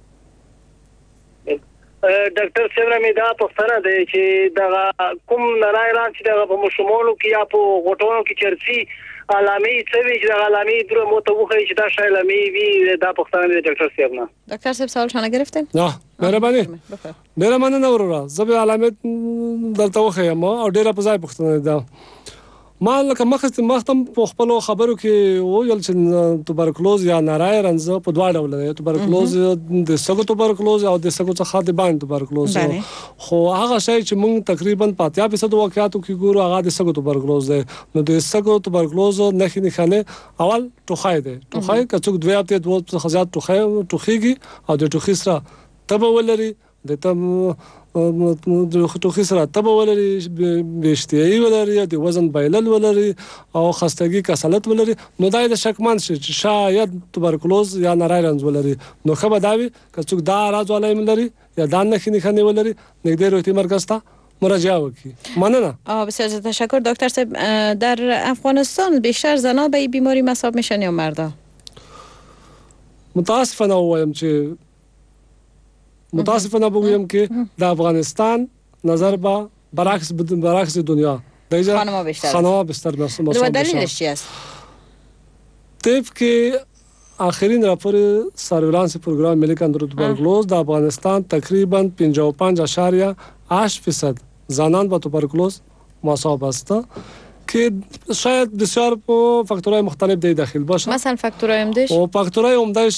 ډاکټر صاحب مې دا پوښتنه ده چې دا کوم نارایان چې دا په مشمولو کې یا په غټونو کې چرسي علامې څه وی چې دا علامې درو مو ته وخی چې دا شای علامې وی دا پوښتنه ده ډاکټر صاحب نه. ډاکټر صاحب سوال شانه گرفتین؟ نه مهرباني ډیره مننه ورور. زه به علامې دلته وخیم او ډیره په ځای پوښتنه ده. ما لکه مخکې مختم په خپل خبرو کې ویل چې توبرکلوز یا نارای رنځ په دوه ډول دی. توبرکلوز د سګو توبرکلوز او د سګو څخه د باندې توبرکلوز. خو هغه شی چې موږ تقریبا پاتیا فیصد واقعاتو کې ګورو هغه د سګو توبرکلوز دی. نو د سګو توبرکلوز نه خې نه اول ټوخای دی. ټوخای کڅوک دوه هفته دوه څخه زیات ټوخای ټوخیږي او د ټوخي سره تبه ولري د تم د ټوخي سره تبه ولري بهشتي ولري د وزن بایلل ولري او خستګي کسالت ولري. نو دا د شکمن شي چې شاید توبرکلوز یا نارای رنځ ولري. نو خبر داوي کڅوک دا راز ولای ولري یا دان نه خني خني ولري نګدې روتي مرکز ته مراجعه وکړي. مننه. بسیار تشکر دکتر صاحب. در افغانستان بیشتر زنان به این بیماری مصاب میشن یا مردا؟ متاسفانه وایم چې متاسفانه بگویم که در افغانستان نظر به برعکس برعکس دنیا دیگه خانم‌ها بیشتر خانم‌ها بیشتر مصاب میشن. دلیلش چی است؟ طبق که آخرین راپور سرویلانس پروگرام ملی کنترل توبرکلوز در افغانستان تقریبا پنجاه و پنج اشاریه هشت فیصد زنان با توبرکلوز مصاب است که شاید بسیار فاکتورهای مختلف دی داخل باشه. مثلا فاکتورهای عمدهش و فاکتورهای عمدهش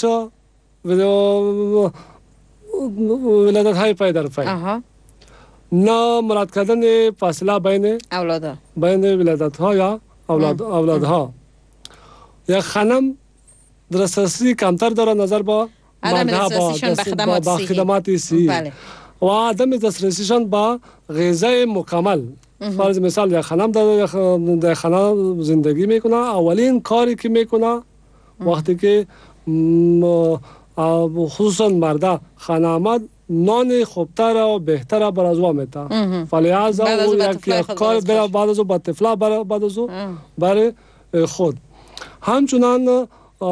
ولادت های پای در پای. آها. نه مراد کردن فاصله بین اولادها بین ولادت ها یا اولاد اولادها. یا خانم دسترسی کمتر داره نظر با عدم دسترسیشان به خدمات با خدمات صحی. بله. و عدم دسترسیشان با غذای مکمل. فرض مثال یا خانم در خانه زندگی میکنه اولین کاری که میکنه وقتی که خصوصا مردا خانه آمد نان خوبتر و بهتر برازوا میته. فلهذا او یک کار برای بعد از با طفلا بعد از برای خود. همچنان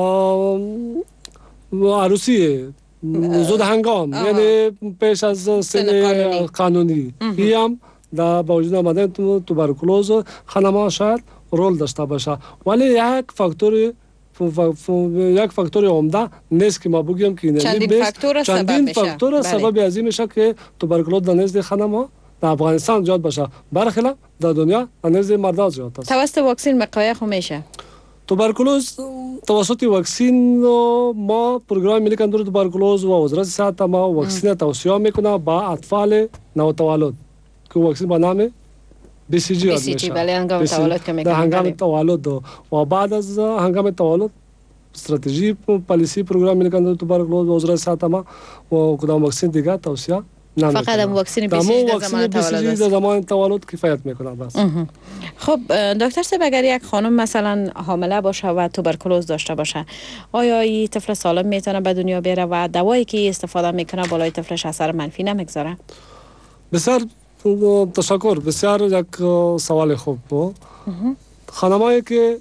عروسی زود هنگام یعنی پیش از سن قانونی هم در با وجود آمدن توبرکلوز خانم‌ها شاید رول داشته باشه. ولی یک فاکتور یک فاکتور عمده نیست که ما بگیم که چندین فاکتور چندین فاکتور سبب از این میشه که توبرکلوز در نزد خانم‌ها در افغانستان زیاد باشه. برخلاف در دنیا در نزد مردا زیاد است. توسط واکسن مقایه خو میشه. توبرکلوز توسط واکسن ما پروگرام ملی کنترل توبرکلوز و وزارت صحت ما واکسن توصیه میکنه با اطفال نوتولد که واکسن به نام بی سی جی میشه. بله هنگام تولد که میکنه. هنگام تولد و بعد از هنگام تولد استراتژی پالیسی پروگرام ملی کنترل توبرکلوز و وزارت صحت ما و کدام واکسن دیگه توصیه نمیکنه. فقط هم واکسن بی سی جی در زمان تولد است. در زمان تولد کفایت میکنه بس. خب دکتر صاحب اگر یک خانم مثلا حامله باشه و توبرکلوز داشته باشه آیا این طفل سالم میتونه به دنیا بیاره و دوایی که استفاده میکنه بالای طفلش اثر منفی نمیگذاره؟ بسیار تشکر. بسیار یک سوال خوب بود. خانمایی که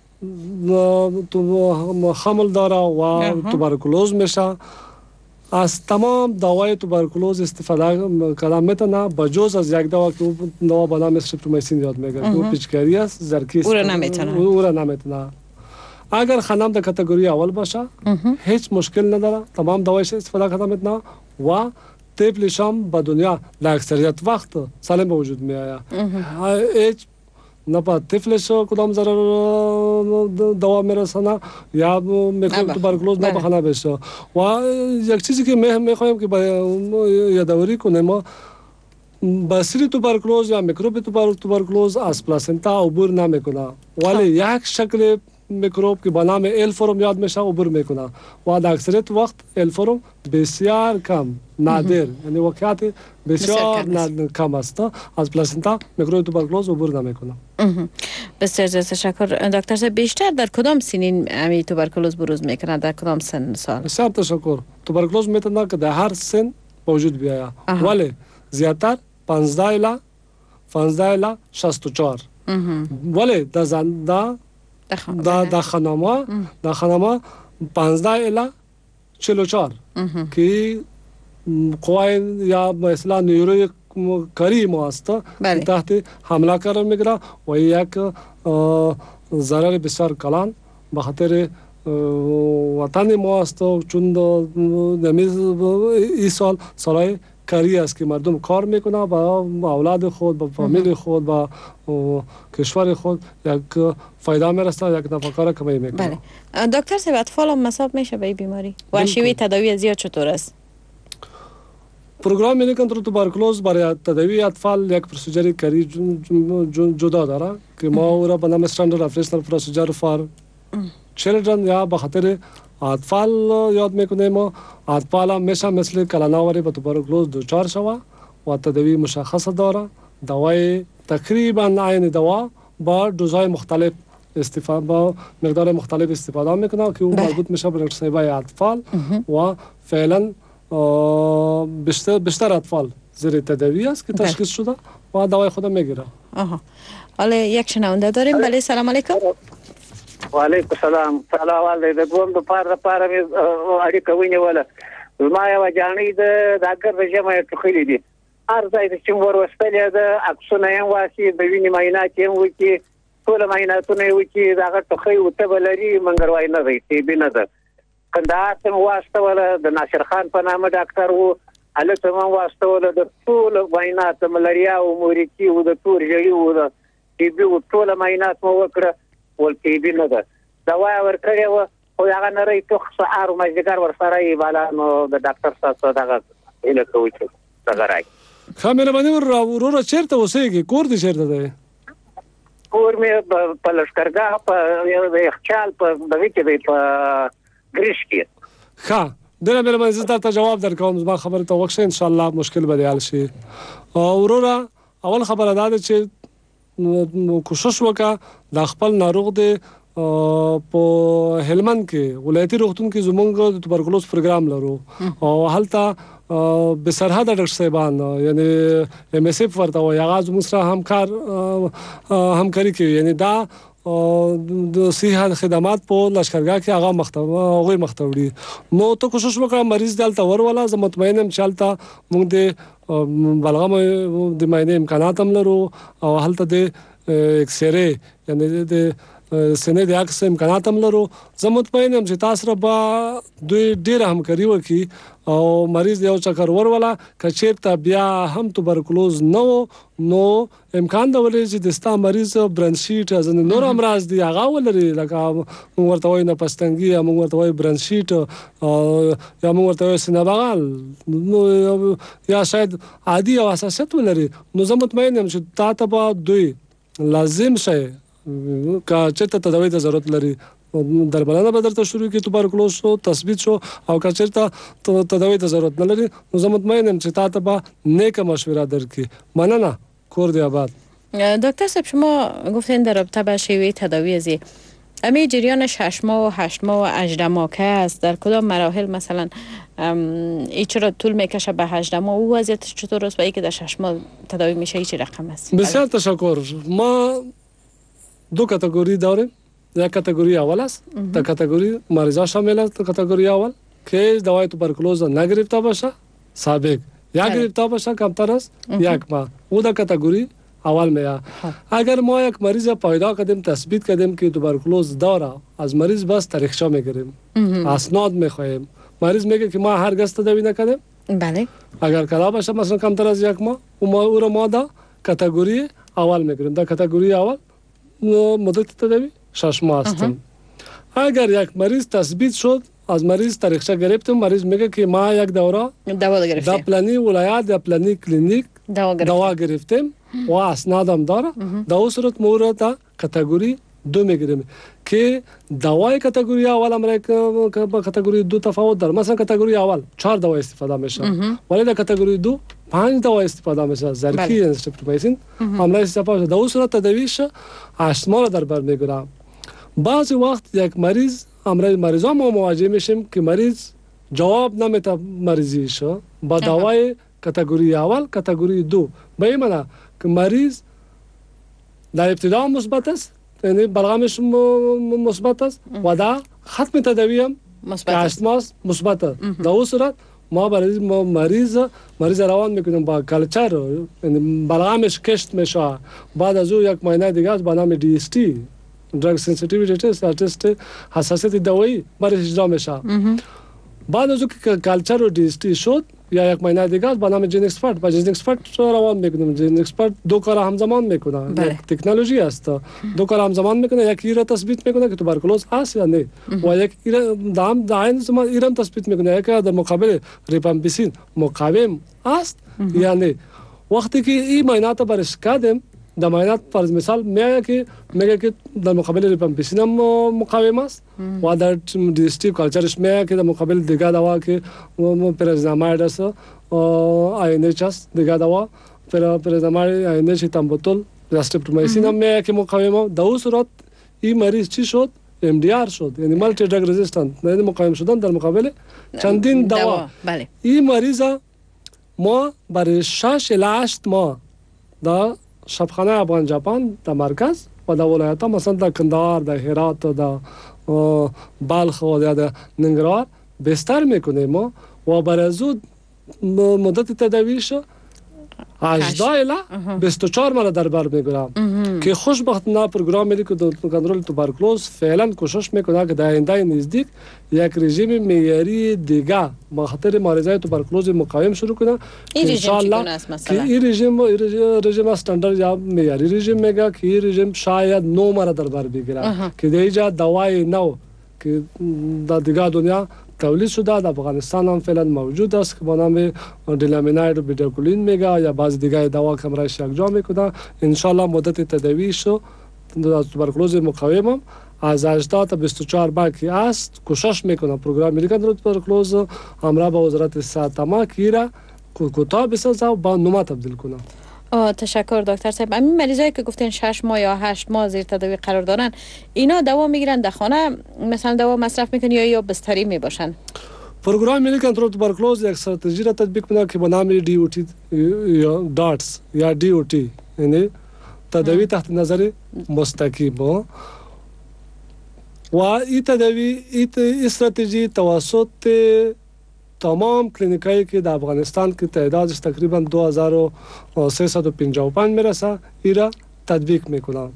حمل داره و توبرکلوز میشه از تمام دوای توبرکلوز استفاده کردن میتونه بجز از یک دوا که دوا به نام استریپتومایسین یاد میگه که پیچکاری است زرکی او را نمیتونه او را نمیتونه. اگر خانم در کاتگوری اول باشه هیچ مشکل نداره تمام دوایش استفاده کردن میتونه و طفلش هم به دنیا در اکثریت وقت سالم به وجود میآید. هیچ نه با طفلش کدام ضرر دوا میرسونه یا میکروب توبرکلوز نه بخانه بشه. و یک چیزی که میخوایم که یادآوری کنیم ما باسیل توبرکلوز یا میکروب توبرکلوز از پلاسنتا عبور نمیکنه ولی یک شکل میکروب که به نام الفورم یاد میشه عبور میکنه و در اکثریت وقت الفورم بسیار کم نادر یعنی واقعیت بسیار کم است از پلاسنتا میکروب توبرکلوز عبور نمیکنه. بسیار تشکر دکتر صاحب. بیشتر در کدام سنین امی توبرکلوز بروز میکنه، در کدام سن سال؟ بسیار تشکر. توبرکلوز میتونه که در هر سن وجود بیاید ولی زیادتر پانزده الی پانزده الی شصت و چهار ولی در زنده در در خانما در خانما پانزده الی چهل و چهار که قوای یا مثلا نیروی کاری ما است تحت حمله قرار میگیره و یک ضرر بسیار کلان به خاطر وطن ما است چون این سال سالهای کاری است که مردم کار میکنه با اولاد خود با فامیل خود با کشور خود یک فایده میرسه، یک نفع کمایی میکنه. بله دکتر صاحب اطفال هم مصاب میشه به این بیماری و شیوه تداوی از چطور است؟ پروگرام ملی کنترل توبرکلوز برای تداوی اطفال یک پروسیجر کاری جدا داره که ما او را به نام استاندارد افریشنال پروسیجر فار چیلدرن یا به خاطر اطفال یاد میکنیم. اطفال همیشه مثل کلاناوری به توبرکلوز دچار شوه و تداوی مشخص داره. دوای تقریبا عین دوا با دوزهای مختلف استفاده با مقدار مختلف استفاده میکنه که اون مربوط میشه به نقصه اطفال و فعلا بیشتر بیشتر اطفال زیر تداوی است که تشخیص شده و دوای خود میگیره. آها. حالا یک شنونده داریم. بله سلام علیکم. و علیکم السلام. سلام علیکم. دوم د پاره پاره می اړیکه ونیوله. ما یو ځانې د داګر د جمع ټخلې دي. هر ځای چې ور وستلې د عکسونه یې واسي د وینې معاینات یې وکي ټول معایناتونه یې وکي دا ټخې وته بلري منګروای نه دی تی بي نه ده. کندهار ته واسطه د ناصر خان په نامه ډاکټر وو الته ما واسطه د ټول معاینات ملاریا او موريکي او د تور جړی او د تی بي ټول معاینات مو وکړه ول تی بي نه ده. دوا ورکړې و او هغه نه ری توخ سحر مجګر ور سره یې بالا نو د ډاکټر صاحب دغه اله کوي چې څنګه راي خامره باندې ور ور چیرته اوسېږي کور دې چیرته ده؟ کور مې په لشکرګاه په یو د خچال په دغه کې دی په ګریش کې. ښه دغه مې باندې زه ته جواب درکوم. زما خبره ته وښه ان شاء الله مشکل به حل شي. اورورا اول خبره ده چې کوشش وکړه د خپل ناروغ دی په هلمند کې ولایتي روغتون کې زمونږ د توبرکلوز پروګرام لرو او هلته به سرحد ډاکټر صاحبان یعنی ام اس اف ورته وایي هغه زموږ سره همکار همکاري کوي یعنی دا د صحت خدمات په لشکرګاه کې هغه مختوي هغه مختوي نو ته کوشش وکړه مریض دلته ورواله زه مطمئنم چالتا موږ د بلغم د ماینه امکانات هم لرو او هلته د ایکس ری یعنی د سنې د عکس امکانات هم لرو. زه مطمئن یم چې تاسو را به دوی ډېر همکاري وکړي او مریض یو چکر ورواله که چېرته بیا هم توبرکلوز نه و نو امکان ده ولې چې د ستا مریض برنشیټ ځینې نور امراض دي هغه ولري لکه موږ ورته وایو نفس‌تنګي یا موږ ورته وایو برنشیټ یا موږ ورته وایو سینه بغل یا شاید عادي او حساسیت ولري نو زه مطمئن یم چې تا ته به دوی لازم شي که چېرته تداوی ته ضرورت لري درملنه به درته شروع کړي توبرکلوز شو تثبیت شو او که چېرته تداوی ته ضرورت نه لري نو زه مطمئن یم چې تا ته به نیکه مشوره درکړي. مننه. کور دی آباد. دکتر صاحب شما گفتین در رابطه با شیوه تداوی از امی جریان شش ماه و هشت ماه و هجده ماه که است در کدام مراحل مثلا ای چرا طول میکشه به هجده ماه او وضعیت چطور است و ای که در شش ماه تداوی میشه ای چی رقم است؟ بسیار تشکر. ما دو کاتگوری داریم. یک کاتگوری اول است تا کاتگوری مریضا شامل است. کاتگوری اول که دوای توبرکلوز نگرفته باشه سابق یا گرفته باشه کمتر است یک ماه او در کاتگوری اول میاد. اگر ما یک مریض پیدا کردیم تثبیت کردیم که توبرکلوز داره از مریض بس تاریخچه میگیریم اسناد میخوایم. مریض میگه که ما هرگز تداوی نکردیم. بله. اگر کلا باشه مثلا کمتر از یک ماه او ما او را ما در کاتگوری اول میگیریم. در کاتگوری اول مدت تداوی شش ماه هستیم. اگر یک مریض تثبیت شد از مریض تاریخچه گرفتیم مریض میگه که ما یک دوره دوا گرفتیم در پلانی ولایت در پلانی کلینیک دوا گرفتیم و اسناد هم داره در اون صورت مورد کاتگوری دو میگیریم که دوای کاتگوری اول امر با کاتگوری دو تفاوت داره. مثلا کاتگوری اول چهار دوا استفاده میشه ولی در کاتگوری دو پنج دوا استفاده میشه. زرکی استریپتومایسین عمل استفاده در اون صورت تداویش آستما را در بر میگیره. بعضی وقت یک مریض امر مریضا ما مواجه میشیم که مریض جواب نمیده مریضیش با دوای کاتگوری اول کاتگوری دو. به این معنی که مریض در ابتدا مثبت است، یعنی بلغمش مثبت است و در ختم تداوی هم آستماس مثبت است. در اون صورت ما برای ما مریض مریض روان میکنیم با کلچر، یعنی بلغمش کشت میشه. بعد از او یک ماه دیگه با نام دی اس تی درگ سنسیتیویتی تست تست حساسیت دوایی برای اجرا میشه. بعد از او که کلچر و دی اس تی شد یا یک ماه دیگه با نام جین اکسپرت با جین اکسپرت روان میکنیم. جین اکسپرت دو کار همزمان میکنه، یک تکنولوژی است دو کار همزمان میکنه. یک ایرا تثبیت میکنه که توبرکلوز هست یا نه و یک ایرا دام داین زمان ایران تثبیت میکنه یک در مقابل ریپامپیسین مقاوم است یا نه. وقتی که این معاینات برش کردیم در معاینات فرض مثال میگه که میگه که در مقابل ریپامپیسین هم مقاوم است و در دیستیو کالچرش میگه که در مقابل دیگه دوا که پرزناماید است آینچ است دیگه دوا پر پرزناماید آینچ تامبوتول استریپتومایسین هم میگه که مقاوم. در اون صورت این مریض چی شد؟ ام دی آر شد، یعنی مالتی دراگ رزिस्टنت، یعنی مقاوم شدن در مقابل چندین دوا. بله این مریض ما برای شش الی هشت ماه در شبخانه افغان ژاپن در مرکز و در ولایت‌ها مثلا در کندهار، در هرات، در بلخ و در ننگرهار بستر میکنیم ما و برای زود مدت تداویش هجده الی بیست و چهار ماه در بر میگیرم که خوشبختانه پروگرام ملی کنترل توبرکلوز فعلا کوشش میکنه که در آینده نزدیک یک رژیم معیاری دیگه با خاطر مریضای توبرکلوز مقاوم شروع کنه. این رژیم چگونه است مثلا؟ این رژیم رژیم استاندارد یا معیاری رژیم میگه که این رژیم شاید نه ماه در بر بگیره که در اینجا دوای نو که در دیگه دنیا تولید شده در افغانستان هم فعلا موجود است که با نام دیلامیناید و بیداکولین میگه یا بعض دیگه دوا که امرایش یکجا میکنه. ان شاء الله مدت تداویش در توبرکلوز مقاوم از هجده تا بیست و چهار باقی است. کوشش میکنه پروگرام ملی کنترل توبرکلوز همراه با وزارت صحت ما که را کوتاه بسازه و با نما تبدیل کنه. آه تشکر دکتر صاحب. همین مریضایی که گفتین شش ماه یا هشت ماه زیر تداوی قرار دارن اینا دوا میگیرن در خانه مثلا دوا مصرف میکنن یا یا بستری میباشن؟ پروگرام ملی کنترل توبرکلوز یک استراتژی را تطبیق میکنه که با نام دی او تی یا داتس یا دی او تی یعنی تداوی تحت نظر مستقیم و این تداوی این استراتژی توسط تمام کلینیکایی که در افغانستان که تعدادش تقریبا دو هزار و سیصد و پنجاه و پنج میرسه ایرا تطبیق میکنن.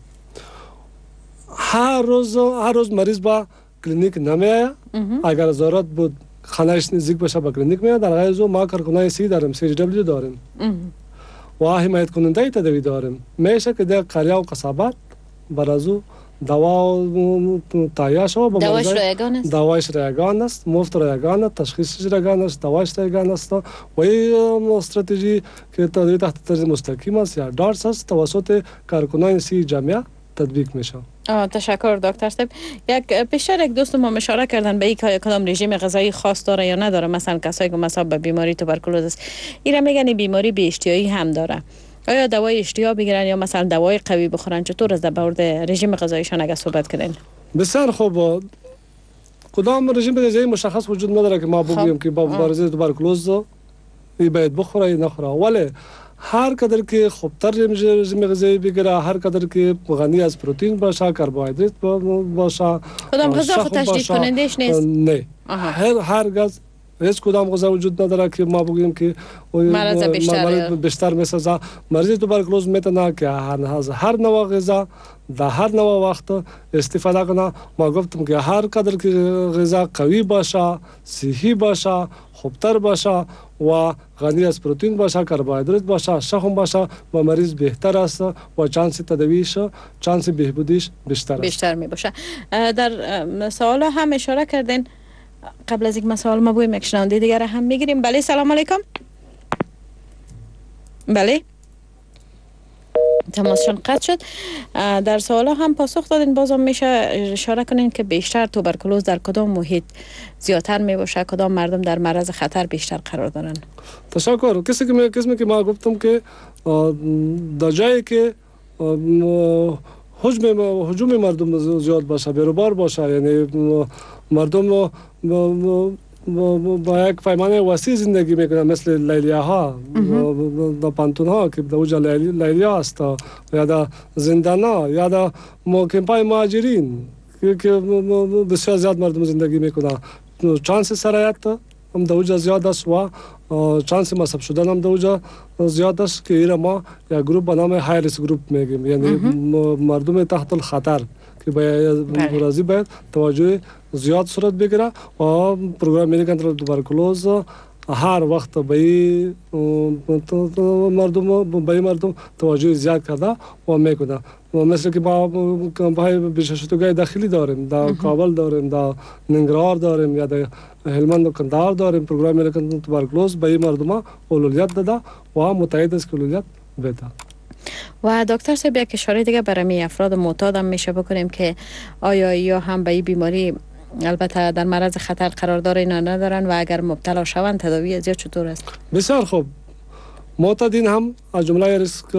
هر روز هر روز مریض با کلینیک نمیآید، اگر ضرورت بود خانهش نزدیک باشه با کلینیک میاد. در غیر از او ما کارکنای سی داریم، سی جی دبلیو داریم و حمایت کننده تداوی داریم. میشه که در قریه و قصابات برازو دوا تهیه شود. دوایش رایگان است؟ دوایش رایگان است، مفت رایگان است، تشخیصش رایگان است، دوایش رایگان است و این استراتژی که تداوی تحت نظر مستقیم است یا دارس است توسط کارکنان سی جامعه تطبیق میشه. آه تشکر دکتر صاحب. یک پیشتر یک دوست ما اشاره کردن به اینکه کدام رژیم غذایی خاص داره یا نداره. مثلا کسایی که مثلا به بیماری توبرکلوز است اینا میگن این بیماری بی اشتیایی هم داره. آیا دوای اشتها بگیرن یا مثلا دوای قوی بخورن؟ چطور از در مورد رژیم غذاییشان اگه صحبت کردین؟ بسیار خوب. کدام رژیم غذایی مشخص وجود نداره که ما بگوییم که با مبارزه توبرکلوز این باید بخوره یا نخوره. ولی هر قدر که خوبتر رژیم غذایی بگیره، هر قدر که غنی از پروتئین باشه، کربوهیدرات باشه، کدام غذا خود تشدید کنندش نیست؟ نه. هر هر غذا هیچ کدام غذا وجود نداره که ما بگیم که مرض بیشتر بیشتر میسازه. مریض توبرکلوز میتونه که هر نوع غذا در هر نوع وقت استفاده کنه. ما گفتم که هر قدر که غذا قوی باشه، صحی باشه، خوبتر باشه و غنی از پروتئین باشه، کربوهیدرات باشه، شحم باشه و مریض بهتر است و چانس تداویش، چانس بهبودیش بیشتر است. بیشتر می باشه. در سوال هم اشاره کردین. قبل از یک سوال ما بویم یک شنونده دیگر هم میگیریم. بله سلام علیکم. بله تماسشان قطع شد. در سوالا هم پاسخ دادین، بازم میشه اشاره کنین که بیشتر توبرکلوز در کدام محیط زیادتر می باشه، کدام مردم در معرض خطر بیشتر قرار دارن؟ تشکر. کسی که من کسی که ما گفتم که در جایی که هجوم هجوم مردم زیاد باشه، بیروبار باشه، یعنی مردم با یک پیمانه وسیع زندگی میکنن، مثل لیلیه ها در پانتون ها که در اوجا لیلیه هست، یا در زندان ها، یا در کمپای مهاجرین که بسیار زیاد مردم زندگی میکنن. چانس سرایت هم در اوجا زیاد است و چانس مصاب شدن هم در اوجا زیاد است که ایره ما یک گروپ به نام های ریسک گروپ میگیم، یعنی مردم تحت الخطر که باید راضی باید توجه زیاد صورت بگیره و پروگرام ملی کنترل توبرکلوز هر وقت به مردم به مردم توجه زیاد کرده و میکنه. مثل که ما کمپای بیشترگاه داخلی داریم، در کابل داریم، در ننگرهار داریم، یا در هلمند و کندهار داریم. پروگرام ملی کنترل توبرکلوز به مردم اولویت داده و متعهد است که اولویت بده. و دکتر صاحب یک اشاره دیگه برای افراد معتاد هم میشه بکنیم که آیا یا هم به این بیماری البته در معرض خطر قرار داره یا ندارن، و اگر مبتلا شوند تداوی از چطور است؟ بسیار خوب. معتادین هم از جمله ریسک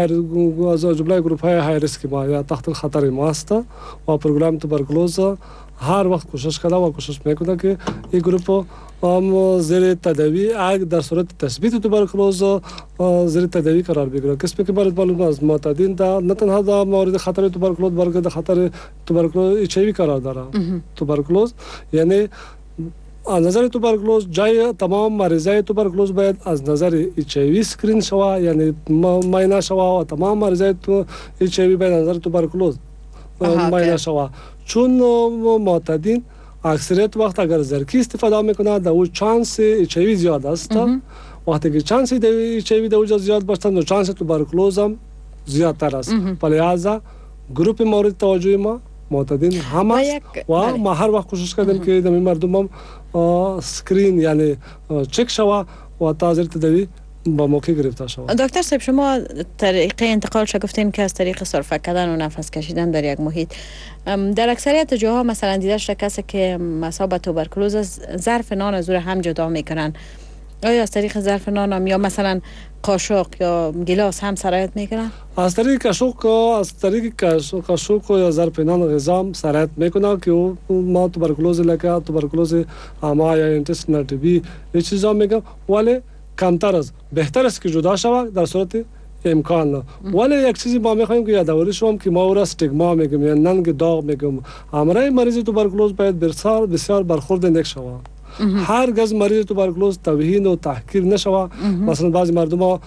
از جمله گروپ های های ریسک ما یا تحت خطر ما است و پروگرام توبرکلوز هر وقت کوشش کرده و کوشش میکنه که این گروپ هم زیر تداوی اگر در صورت تثبیت توبرکلوز زیر تداوی قرار بگیره. کسی که باید معلوم است معتادین در نه تنها در مورد خطر توبرکلوز بلکه در خطر توبرکلوز ایچ آی وی قرار داره. توبرکلوز یعنی از نظر توبرکلوز جای تمام مریضای توبرکلوز باید از نظر ایچ آی وی اسکرین شوه، یعنی معاینه شوه و تمام مریضای ایچ آی وی باید از نظر توبرکلوز معاینه شوه. چون معتادین اکثریت وقت اگر زرکی استفاده میکنه در اون چانس ایچ آی وی زیاد است. وقتی که چانس ایچ آی وی در اونجا زیاد باشه نو چانس توبرکلوز هم زیادتر است. لذا گروپ مورد توجه ما معتادین هم است و ما هر وقت کوشش کردیم که در مردم هم سکرین یعنی چک شوه و تازه تداوی با موقع گرفته شوه. دکتر صاحب شما طریقه انتقالش گفتین که از طریق سرفه کردن و نفس کشیدن در یک محیط. در اکثریت جاها مثلا دیده شده کسی که مصاب توبرکلوز است ظرف نان از زور هم جدا میکنن، آیا از طریق ظرف نان هم یا مثلا قاشق یا گلاس هم سرایت میکنن؟ از طریق قاشق از طریق قاشق یا ظرف نان غذا هم سرایت میکنه که ما توبرکلوز لکه توبرکلوز اما یا اینتستینال تی بی این چیزا میگم، ولی کمتر است. بهتر است که جدا شود در صورت امکان نه. ولی یک چیزی ما میخوایم که یادآوری شوم که ما او را استیگما میگیم یا ننگ داغ میگیم. همراه مریض توبرکلوز باید بسیار بسیار برخورد نیک شود. هرگز مریض توبرکلوز توهین و تحقیر نشوه. مثلا بعضی مردم ها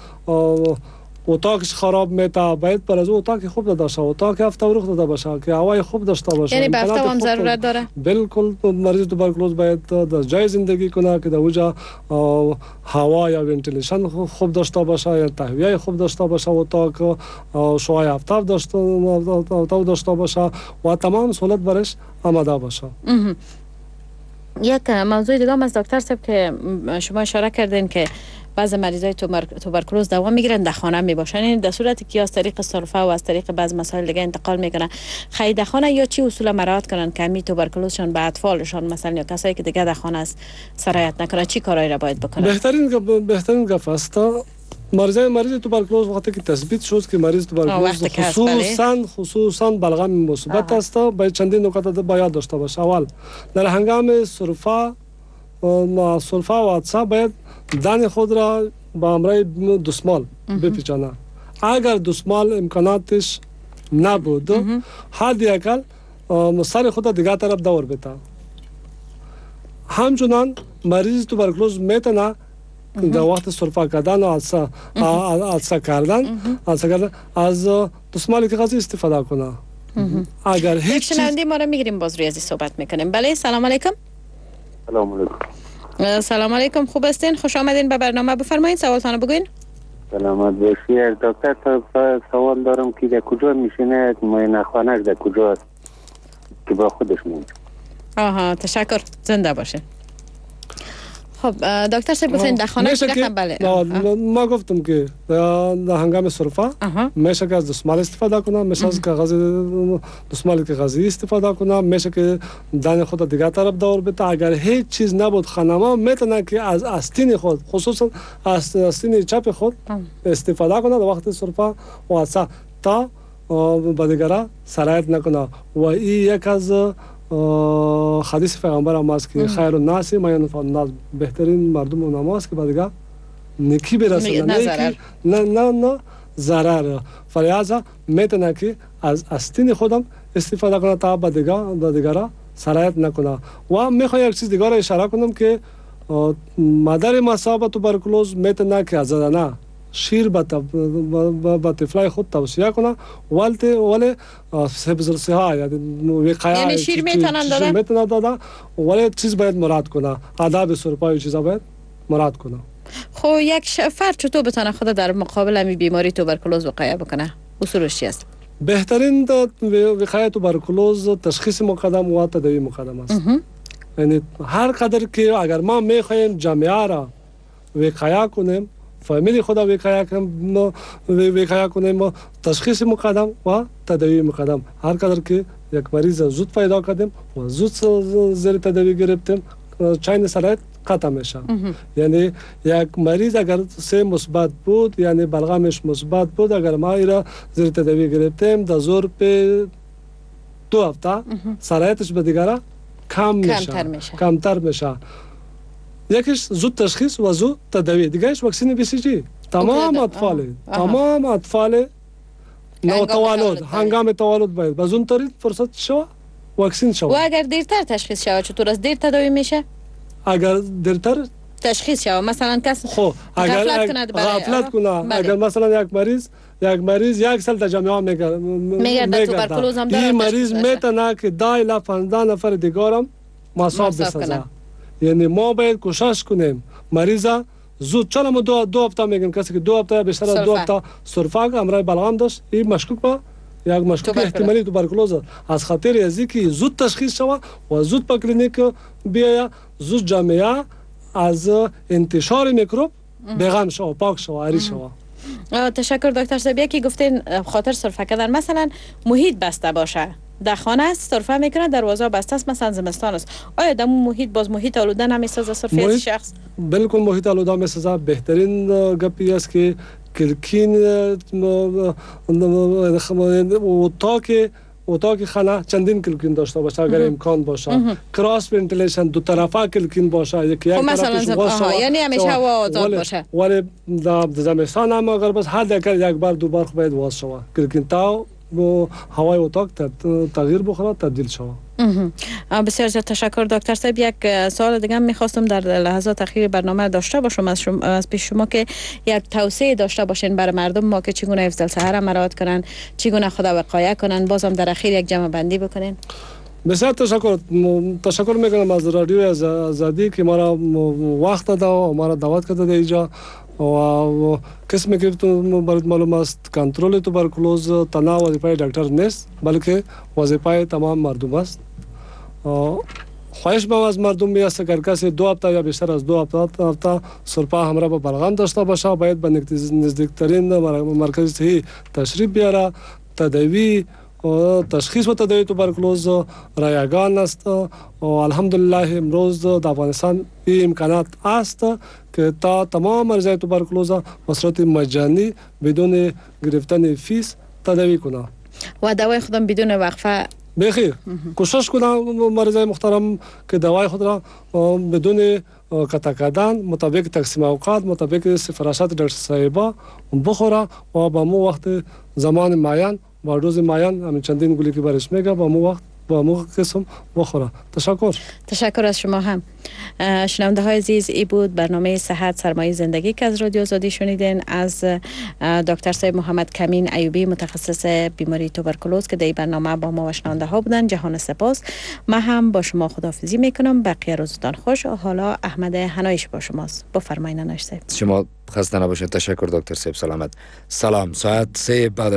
اتاقش خراب میته، باید پر از اتاق خوب داده باشه، اتاق هفته ورخ داده باشه که هوای خوب داشته باشه. یعنی به هفته هم ضرورت داره؟ بالکل. مریض توبرکلوز باید در جای زندگی کنه که در اونجا هوا یا ونتیلیشن خوب داشته باشه یا تهویه خوب داشته باشه، اتاق شوهای هفته داشته داشته باشه و تمام سهولت برش آماده باشه. یک موضوع دیگه هم از دکتر صاحب که شما اشاره کردین که بعضی مریضای توبرکلوز دوام میگیرن در خانه می باشن، این در صورتی که از طریق سرفه و از طریق بعض مسائل دیگه انتقال میکنن، خیلی در خانه یا چی اصول مراعات کنن که می توبرکلوزشون به اطفالشون مثلا یا کسایی که دیگه در خانه است سرایت نکنه، چی کارایی را باید بکنن؟ بهترین بهترین گپ است مریضای مریض توبرکلوز وقتی که تثبیت شد که مریض توبرکلوز خصوصا خصوصا بلغم مثبت است، باید چندین نکات باید داشته باشه. اول در هنگام سرفه و سرفه و عطسه باید دهن خود را با همراه دستمال بپیچانه. اگر دستمال امکاناتش نبود حد اقل سر خود دیگه طرف دور بده. همچنان مریض توبرکلوز میتونه در وقت سرفه کردن و عطسه عطسه کردن عطسه کردن از دستمالی که غذا استفاده کنه. اگر هیچ چیز ما را میگیریم باز روی ازی صحبت میکنیم. بله سلام علیکم. سلام علیکم. سلام علیکم، خوب هستین؟ خوش آمدین به برنامه، بفرمایید سوالتان رو بگوین. سلامت باشید. دکتر صاحب سوال دارم که در کجا میشینه معاینه خانه در کجا است که با خودش میاد؟ آها تشکر، زنده باشه. خب دکتر صاحب گفتین در خانه چی رقم؟ بله ما گفتم که در هنگام سرفه میشه که از دستمال استفاده کنم، میشه از کاغذ دستمال کاغذی استفاده کنم، میشه که دهن خود دیگه طرف دور بده. اگر هیچ چیز نبود خانما میتونه که از آستین خود خصوصا از آستین چپ خود استفاده کنه در وقت سرفه و اصلا تا با دیگره سرایت نکنه. و این یک از حدیث پیغمبر هم است که خیر الناس ما ینفع الناس، بهترین مردم اونم است که با دیگه نیکی برسونه، نه نه نه نه ضرر. فلذا میتونه که از آستین خودم استفاده کنه تا با دیگه با دیگره سرایت نکنه. و میخوام یک چیز دیگه را اشاره کنم که مادر مصاب توبرکلوز میتونه که از نه شیر با طفلای خود توصیه کنه، ولی ولی حفظ الصحه یعنی وقایه، یعنی شیر میتونن داده میتونن داده ولی چیز باید مراد کنه، آداب سرپای چیزا باید مراد کنه. خب یک فرد چطور بتونه خود در مقابل امی بیماری توبرکلوز وقایه بکنه؟ اصولش چی است؟ بهترین وقایه توبرکلوز تشخیص مقدم و تداوی مقدم است. یعنی هر قدر که اگر ما میخوایم جامعه را وقایه کنیم، فامیلی خدا وقایه کنیم وقایه کنیم تشخیص مقدم و تداوی مقدم، هر قدر که یک مریض زود پیدا کردیم و زود زیر تداوی گرفتیم چین سرایت قطع میشه. یعنی یک مریض اگر سه مثبت بود یعنی بلغمش مثبت بود، اگر ما ایرا زیر تداوی گرفتیم در زور به دو هفته سرایتش به دیگره کم میشه، کمتر میشه. یکیش زود تشخیص و زود تداوی، دیگهش واکسن بی سی جی. تمام اطفال تمام اطفال نوتولد هنگام تولد باید باز اون طریق فرصت شو واکسن شو. و اگر دیرتر تشخیص شود چطور از دیر تداوی میشه؟ اگر دیرتر تشخیص شود مثلا کس خب اگر غفلت کنه، اگر مثلا یک مریض یک مریض یک سال در جامعه میگرده میگرده توبرکلوز هم داره، این مریض میتونه که ده الی پانزده نفر دیگرم مصاب بسازه. یعنی ما باید کوشش کنیم مریض زود، چون ما دو دو هفته میگیم کسی که دو هفته بیشتر از دو هفته سرفه امرای بلغم داشت، این مشکوک با یک مشکوک احتمالی توبرکلوز از خاطر ازی که زود تشخیص شود و زود به کلینیک بیاید، زود جامعه از انتشار میکروب بیغم شود، پاک شود، عاری شود. تشکر دکتر صاحب. یکی گفتین خاطر سرفه کردن مثلا محیط بسته باشه، در خانه است سرفه میکنه دروازه بسته است، مثلا زمستان است، آیا در محیط باز محیط آلوده نمیسازه سرفه از شخص؟ بالکل محیط آلوده میسازه. بهترین گپی است که کلکین اتاق اتاق خانه چندین کلکین داشته باشه اگر امکان باشه، کراس ونتیلیشن دو طرفه کلکین باشه، یکی یک طرفش باز شود، یعنی همیشه هوا آزاد باشه. ولی در زمستان هم اگر بس حداقل یک بار دو بار باید باز شود کلکین تا و هوای اتاق تغییر بخوره، تبدیل شود. بسیار زیاد تشکر دکتر صاحب. یک سوال دیگه میخواستم در لحظات اخیر برنامه داشته باشم از شما، از پیش شما که یک توصیه داشته باشین برای مردم ما که چگونه حفظ الصحه مراعات کنن، چگونه خود وقایه کنن، بازم در اخیر یک جمع بندی بکنین. بسیار تشکر تشکر میکنم از رادیو آزادی که ما را وقت داد و ما را دعوت کرده در اینجا. و قسمی که برات معلوم است کنترل توبرکلوز تنها وظیفه دکتر نیست بلکه وظیفه تمام مردم است. خواهش می‌کنم از مردم می‌است که کسی دو هفته یا بیشتر از دو هفته هفته سرپا همراه با بلغم داشته باشه، باید به نزدیکترین مرکز صحی تشریف بیاره. تداوی و تشخیص و تداوی توبرکلوز رایگان است و الحمدلله امروز در افغانستان این امکانات است که تا تمام مریضای توبرکلوز به صورت مجانی بدون گرفتن فیس تداوی کنه و دوای خودم بدون وقفه بخیر کوشش کنم مریضای محترم که دوای خود را بدون قطع کردن مطابق تقسیم اوقات مطابق سفارشات دکتر صاحبا بخوره و با مو وقت زمان معین با روز معین همین چندین گلی که برش میگه با مو وقت با مو قسم بخوره. تشکر. تشکر از شما هم. شنونده های عزیز، ای بود برنامه صحت سرمایه زندگی که از رادیو آزادی شنیدین از دکتر صاحب محمد کمین ایوبی متخصص بیماری توبرکلوز که در برنامه با ما و شنونده ها بودن. جهان سپاس. من هم با شما خداحافظی میکنم. بقیه روزتان خوش. حالا احمد حنایش با شماست. بفرمایید نناش صاحب. شما خسته نباشید. تشکر دکتر صاحب. سلامت. سلام. ساعت سه بعد